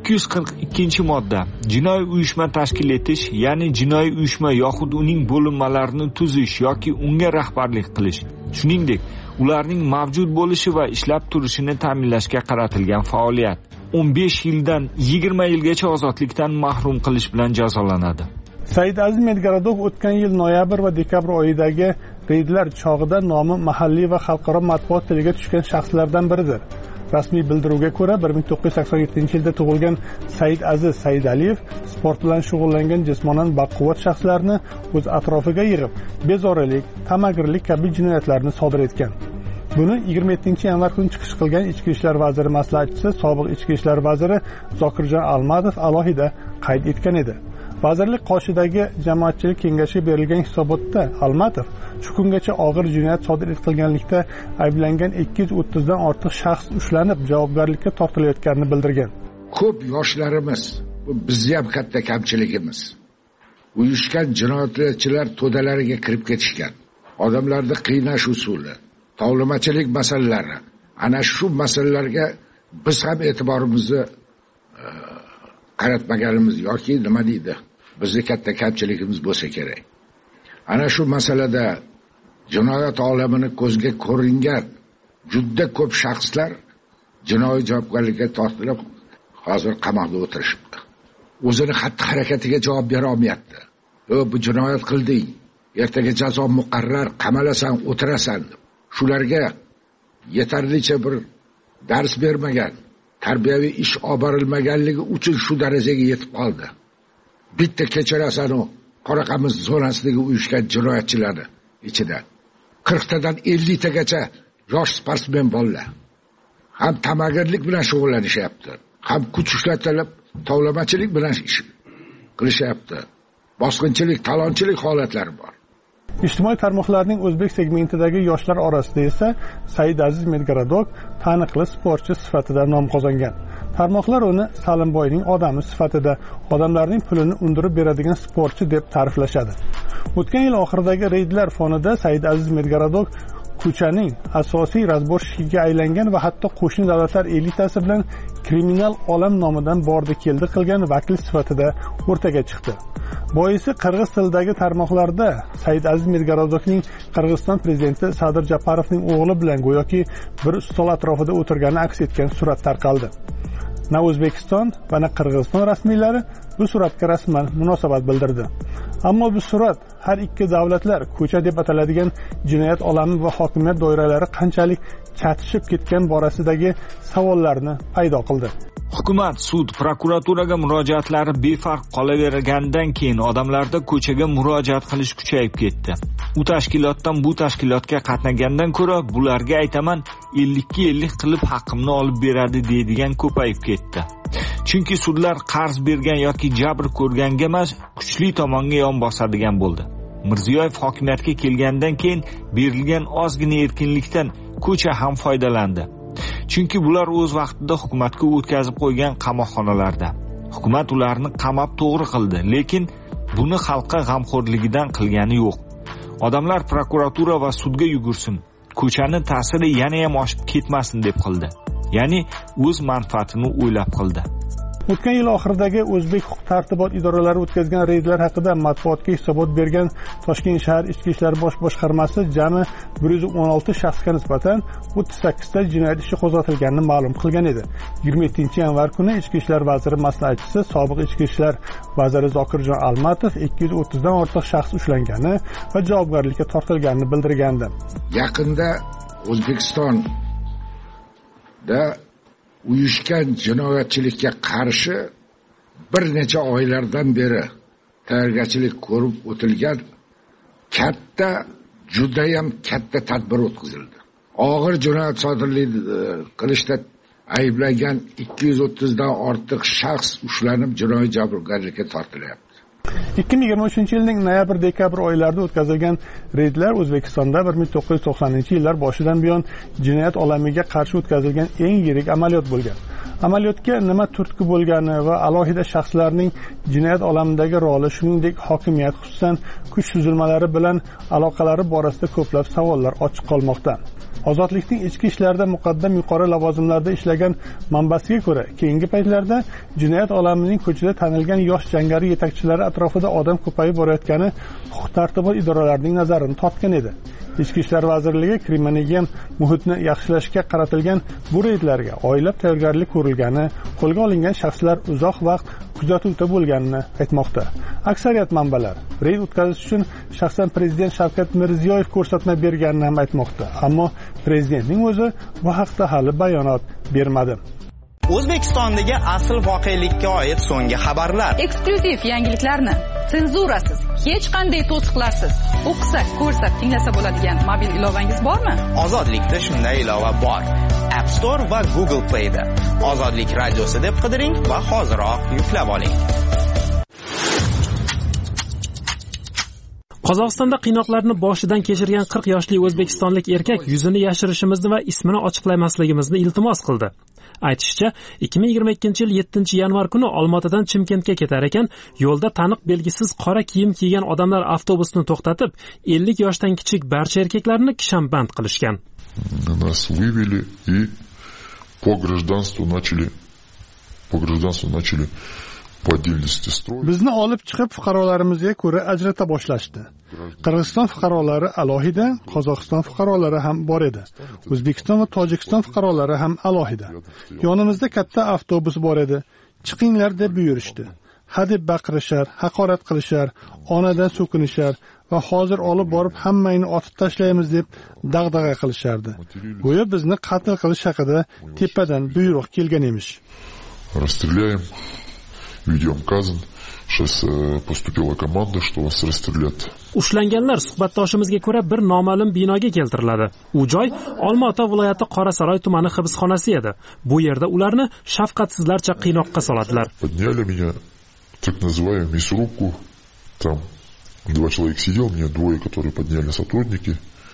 242-modda jinoiy uyushma tashkil etish, ya'ni jinoiy uyushma yoxud uning bo'linmalarini tuzish yoki unga rahbarlik qilish, shuningdek, ularning mavjud bo'lishi va ishlab turishini ta'minlashga qaratilgan faoliyat. 15 yildan 20 yilgacha ozodlikdan mahrum qilish bilan jazolanadi. Saidaziz Medgaradok o'tgan yil noyabr va dekabr oyidagi reydlar chog'ida nomi mahalliy va xalqaro matbuot tiliga tushgan shaxslardan biridir. Rasmiy bildiruvga ko'ra 1987-yilda tug'ilgan Saidaziz Saidaliyev sport bilan shug'ullangan jismonan baquvvat shaxslarni o'z atrofiga yig'ib, bezorilik, tamagirlik kabi jinoyatlarni sodir etgan. Buni 27-yanvar kuni chiqish qilgan Ichki ishlar vaziri maslahatchisi, sobiq Ichki ishlar vaziri Zokirjon Almatov alohida qayd etgan edi. Vazirlik qoshidagi jamoatchilik kengashiga berilgan hisobotda Almatov shu kungacha og'ir jinoyat sodir etganlikda ayblangan 230 dan ortiq shaxs ushlanib, javobgarlikka tortilayotganini bildirgan. Ko'p yoshlarimiz, bu bizning ham katta kamchiligimiz. Uyushgan jinoyatchilar to'dalariga kirib ketishgan. Odamlarni qiynash usuli, tovlamachilik masalalari, ana shu masalalarga biz ham e'tiborimizni qaratmaganimiz yoki nima deydi, bizning katta kamchiligimiz bo'lsa kerak. Ana shu masalada jinoyat olamini ko'zga ko'ringan juda ko'p shaxslar jinoiy javobgarlikka tortilib, hozir qamoqda o'tirishibdi. O'zini xatti-harakatiga javob bera olmayapti. Bu jinoyat qilding, ertaga jazo muqarrar, qamalasan, o'tirasan. Shularga yetarlicha bir dars bermagan, tarbiyaviy ish olib borilmaganligi uchun shu darajaga yetib qoldi. Bitta kechirasan u Qoraqamiz zonasidagi uyushgan jinoyatchilarni ichida 40 tadan 50 tagacha yosh sportsmen bolalar ham tamagirlik bilan shug'ullanishyapti, ham kuch ishlatilib tovlamachilik bilan ish qilishyapti. Bosqinchilik, talonchilik holatlari bor. Ijtimoiy tarmoqlarning o'zbek segmentidagi yoshlar orasida esa Saidaziz Medgaradok taniqli sportchi sifatida nom qozongan. Tarmoqlar uni Salimboyning odami sifatida odamlarning pulini undirib beradigan sportchi deb ta'riflashadi. O'tgan yil oxiridagi reydlar fonida Saidaziz Medgaradok ko'chaning asosiy razboshchiga aylangan va hatto qo'shni davlatlar elitasi bilan kriminal olam nomidan bordi keldi qilgan vakil sifatida o'rtaga chiqdi. Boisi qirg'iz tilidagi tarmoqlarda Saidaziz Medgaradokning Qirg'iziston prezidenti Sadir Japarovning o'g'li bilan go'yoki bir stol atrofida o'tirgani aks etgan surat tarqaldi. Na O'zbekiston va na Qirg'iziston rasmiylari bu suratga rasman munosabat bildirdi. Ammo bu surat har ikki davlatlar ko'cha deb ataladigan jinoyat olami va hokimiyat doiralari qanchalik chatishib ketgan borasidagi savollarni paydo qildi. Hukumat, sud, prokuraturaga murojaatlari befarq qolavergandan keyin odamlarda ko'chaga murojaat qilish kuchayib ketdi. U tashkilotdan bu tashkilotga qatnagandan ko'ra, bularga aytaman 50-50 qilib haqqimni olib beradi deydigan ko'payib ketdi. Chunki sudlar qarz bergan yoki jabr ko'rganga emas, kuchli tomonga yon bosadigan bo'ldi. Mirziyoyev hokimiyatga kelgandan keyin berilgan ozgina erkinlikdan ko'cha ham foydalandi. Chunki bular o'z vaqtida hukumatga o'tkazib qo'ygan qamoqxonalarda. Hukumat ularni qamab to'g'ri qildi, lekin buni xalqqa g'amxo'rligidan qilgani yo'q. Odamlar prokuratura va sudga yugursin, ko'chani ta'siri yana ham oshib ketmasin deb qildi. Ya'ni o'z manfaatini o'ylab qildi. O'tgan yil oxiridagi o'zbek huquq-tartibot idoralari o'tkazgan reydlar haqida matbuotga hisobot bergan Toshkent shahar Ichki ishlar bosh boshqarmasi jami 116 shaxsga nisbatan 38 ta jinoyat ishi qo'zg'atilganini ma'lum qilgan edi. 27-yanvar kuni Ichki ishlar vaziri maslahatchisi sobiq Ichki ishlar vaziri Zokirjon Almatov 230 dan ortiq shaxs ushlangani va javobgarlikka tortilganini bildirgandi. Yaqinda O'zbekistonda uyushgan jinoyatchilikka qarshi bir necha oylardan beri tayyorgarchilik ko'rib o'tilgan judayam katta tadbir o'tkazildi. Og'ir jinoyat sodir qilishda ayblangan 230 dan ortiq shaxs ushlanib jinoiy javobgarlikka tortilyapti. 2023-yilning noyabr-dekabr oylarida o'tkazilgan reydlar O'zbekistonda 1990-yillar boshidan buyon jinoyat olamiga qarshi o'tkazilgan eng yirik amaliyot bo'lgan. Amaliyotga nima turtki bo'lgani va alohida shaxslarning jinoyat olamidagi roli, shuningdek hokimiyat, xususan kuch tuzilmalari bilan aloqalari borasida ko'plab savollar ochiq qolmoqda. Ozodlikning ichki ishlarda muqaddam yuqori lavozimlarda ishlagan manbasiga ko'ra, keyingi paytlarda jinoyat olamining ko'chada tanilgan yosh jangari yetakchilari atrofida odam ko'payib borayotgani huquq-tartibot idoralarining nazarini tortgan edi. Ichki ishlar vazirligi kriminogen muhitni yaxshilashga qaratilgan bu reydlarga oylab tayyorgarlik ko'rilgani, qo'lga olingan shaxslar uzoq vaqt kuzatuvda bo'lganini aytmoqda. Aksariyat manbalar reyd o'tkazish uchun shaxsan prezident Shavkat Mirziyoyev ko'rsatma berganini ham aytmoqda. Ammo prezidentning o'zi bu haqda hali bayonot bermadi. O'zbekistondagi asl voqelikka oid so'nggi xabarlar. Eksklyuziv yangiliklarni senzurasiz, hech qanday to'siqlarsiz o'qisa, ko'rsa, tinglasa bo'ladigan mobil ilovangiz bormi? Ozodlikda shunday ilova bor. App Store va Google Play'da Ozodlik radiosi deb qidiring va hoziroq yuklab oling. Qozog'istonda qiynoqlarni boshidan kechirgan 40 yoshli o'zbekistonlik erkak yuzini yashirishimizni va ismini ochiqlamasligimizni iltimos qildi. Aytishicha, 2022-yil 7-yanvar kuni Olmaotadan Chimkentga ketar ekan, yo'lda taniq belgisiz qora kiyim kiygan odamlar avtobusni to'xtatib, 50 yoshdan kichik barcha erkaklarni kishamband qilishgan. Нас вывели и по гражданству начали по отдельности строить. Bizni olib chiqib fuqarolarimizga ko'ra ajrata boshlashdi. Qirg'iziston fuqarolari alohida, Qozog'iston fuqarolari ham bor edi. O'zbekiston va Tojikiston fuqarolari ham alohida. Yonimizda katta avtobus bor edi. Chiqinglar deb buyurishdi. Hadeb baqirishar, haqorat qilishar, onadan so'kinishar va hozir olib borib hammangni otib tashlaymiz deb dag'dag'a qilishardi. Go'yo bizni qatl qilish haqida tepadan buyruq kelgan emish. Расстреляем. Ведем казнь. Сейчас поступила команда, что вас расстрелят. Ushlanganlar suhbatdoshimizga ko'ra bir noma'lum binoga keltiriladi. U joy Olmaota viloyati Qorasaroy tumani hibsxonasi edi. Bu yerda ularni shafqatsizlarcha qiynoqqa soladilar. Подняли меня, так называемую мясорубку. Там 2 человека сидел, мне двое, которые подняли сотрудники.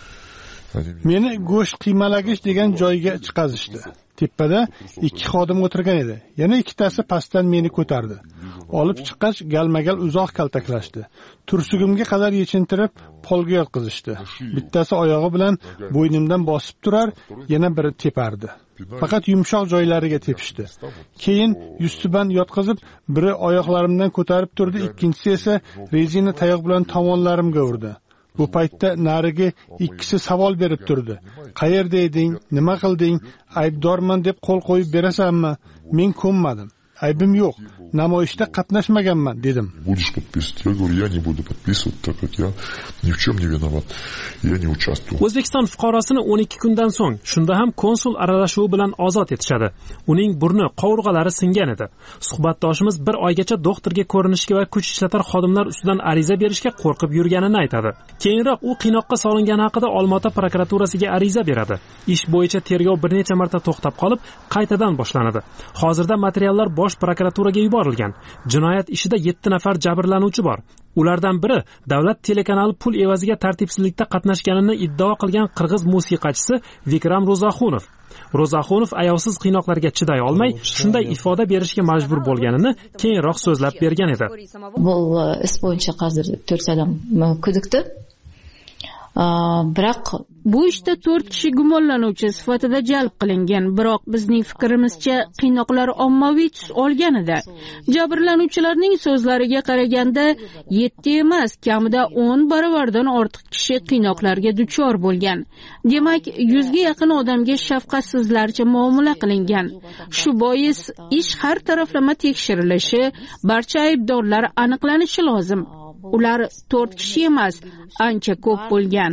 Meni go'sht qiymalagich degan joyga chiqazishdi. Tepada 2 xodim o'tirgan edi. Yana ikkitasi pastdan meni ko'tardi. Olib chiqqach, galmagal uzoq kaltaklashdi. Tursugimga qadar yechintirib, polga yotqizishdi. Bittasi oyog'i bilan bo'ynimdan bosib turar, yana biri tepardi. Faqat yumshoq joylariga tepishdi. Keyin yustiban yotqizib, biri oyoqlarimdan ko'tarib turdi, ikkinchisi esa rezina tayoq bilan tomonlarimga urdi. Bu paytda narigi ikkisi savol berib turdi. Qayerda eding? Nima qilding? Aybdorman deb qo'l qo'yib berasanmi? Men ko'nmadim. Aybim yo'q. Namoyishda qatnashmaganman dedim. Будешь подписывать? Я говорю, я не буду подписывать, так как я ни в чем не виноват. Я не участвую. O'zbekiston fuqarosini 12 kundan so'ng shunda ham konsul aralashuvi bilan ozod etishadi. Uning burni, qovurg'alari singan edi. Suhbatdoshimiz bir oygacha doktorga ko'rinishga va kuch ishlatar xodimlar ustidan ariza berishga qo'rqib yurganini aytadi. Keyinroq u qiynoqqa solingani haqida Olmaota prokuraturasiga ariza beradi. Ish bo'yicha tergov bir necha marta to'xtab qolib, qaytadan boshlanadi. Hozirda materiallar bosh prokuraturaga yuborilgan. Jinoyat ishida 7 nafar jabrlanuvchi bor. Ulardan biri davlat telekanali pul evaziga tartibsizlikda qatnashganini iddao qilgan qirg'iz musiqachisi Vikram Ro'zaxunov. Ro'zaxunov ayovsiz qiynoqlarga chiday olmay, shunday ifoda berishga majbur bo'lganini keyinroq so'zlab bergan edi. Bu ish bo'yicha hozir 4 odam kudikdi. biroq bu ishda 4 kishi gumonlanuvchi sifatida jalb qilingan, biroq bizning fikrimizcha qiynoqlar ommaviy tus olganida. Jabrlanuvchilarning so'zlariga qaraganda 7 emas, kamida 10 baravardan ortiq kishi qiynoqlarga duchor bo'lgan. Demak, 100 ga yaqin odamga shafqatsizlarcha muomala qilingan. Shu bois ish har taraflama tekshirilishi, barcha aybdorlar aniqlanishi lozim. Ular 4 kishi emas, ancha ko'p bo'lgan.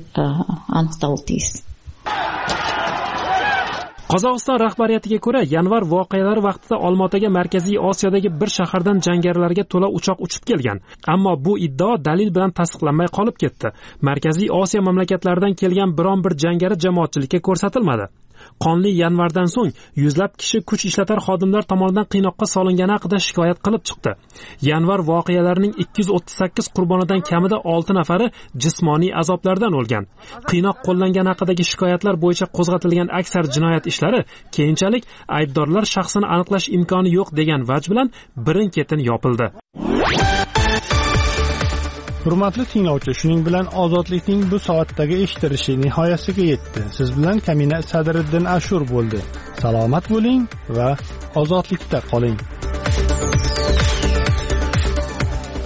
Qozog'iston rahbariyatiga ko'ra, yanvar voqealari vaqtida Olmaotaga Markaziy Osiyodagi bir shahardan jangarilarga to'la uchoq uchib kelgan. Ammo bu iddao dalil bilan tasdiqlanmay qolib ketdi. Markaziy Osiyo mamlakatlaridan kelgan biron bir jangari jamoatchilikka ko'rsatilmadi. Qonli yanvardan so'ng yuzlab kishi kuch ishlatar xodimlar tomonidan qiynoqqa solingani haqida shikoyat qilib chiqdi. Yanvar voqealarining 238 qurbonidan kamida 6 nafari jismoniy azoblardan o'lgan. Qiynoq qo'llangani haqidagi shikoyatlar bo'yicha qo'zg'atilgan aksar jinoyat ishlari keyinchalik aybdorlar shaxsini aniqlash imkoni yo'q degan vaj bilan birin-ketin yopildi. Hurmatli tinglovchi, shuning bilan ozodlikning bu soatdagi eshitilishi nihoyasiga yetdi. Siz bilan Kamina Sadriddin Ashur bo'ldi. Salomat bo'ling va ozodlikda qoling.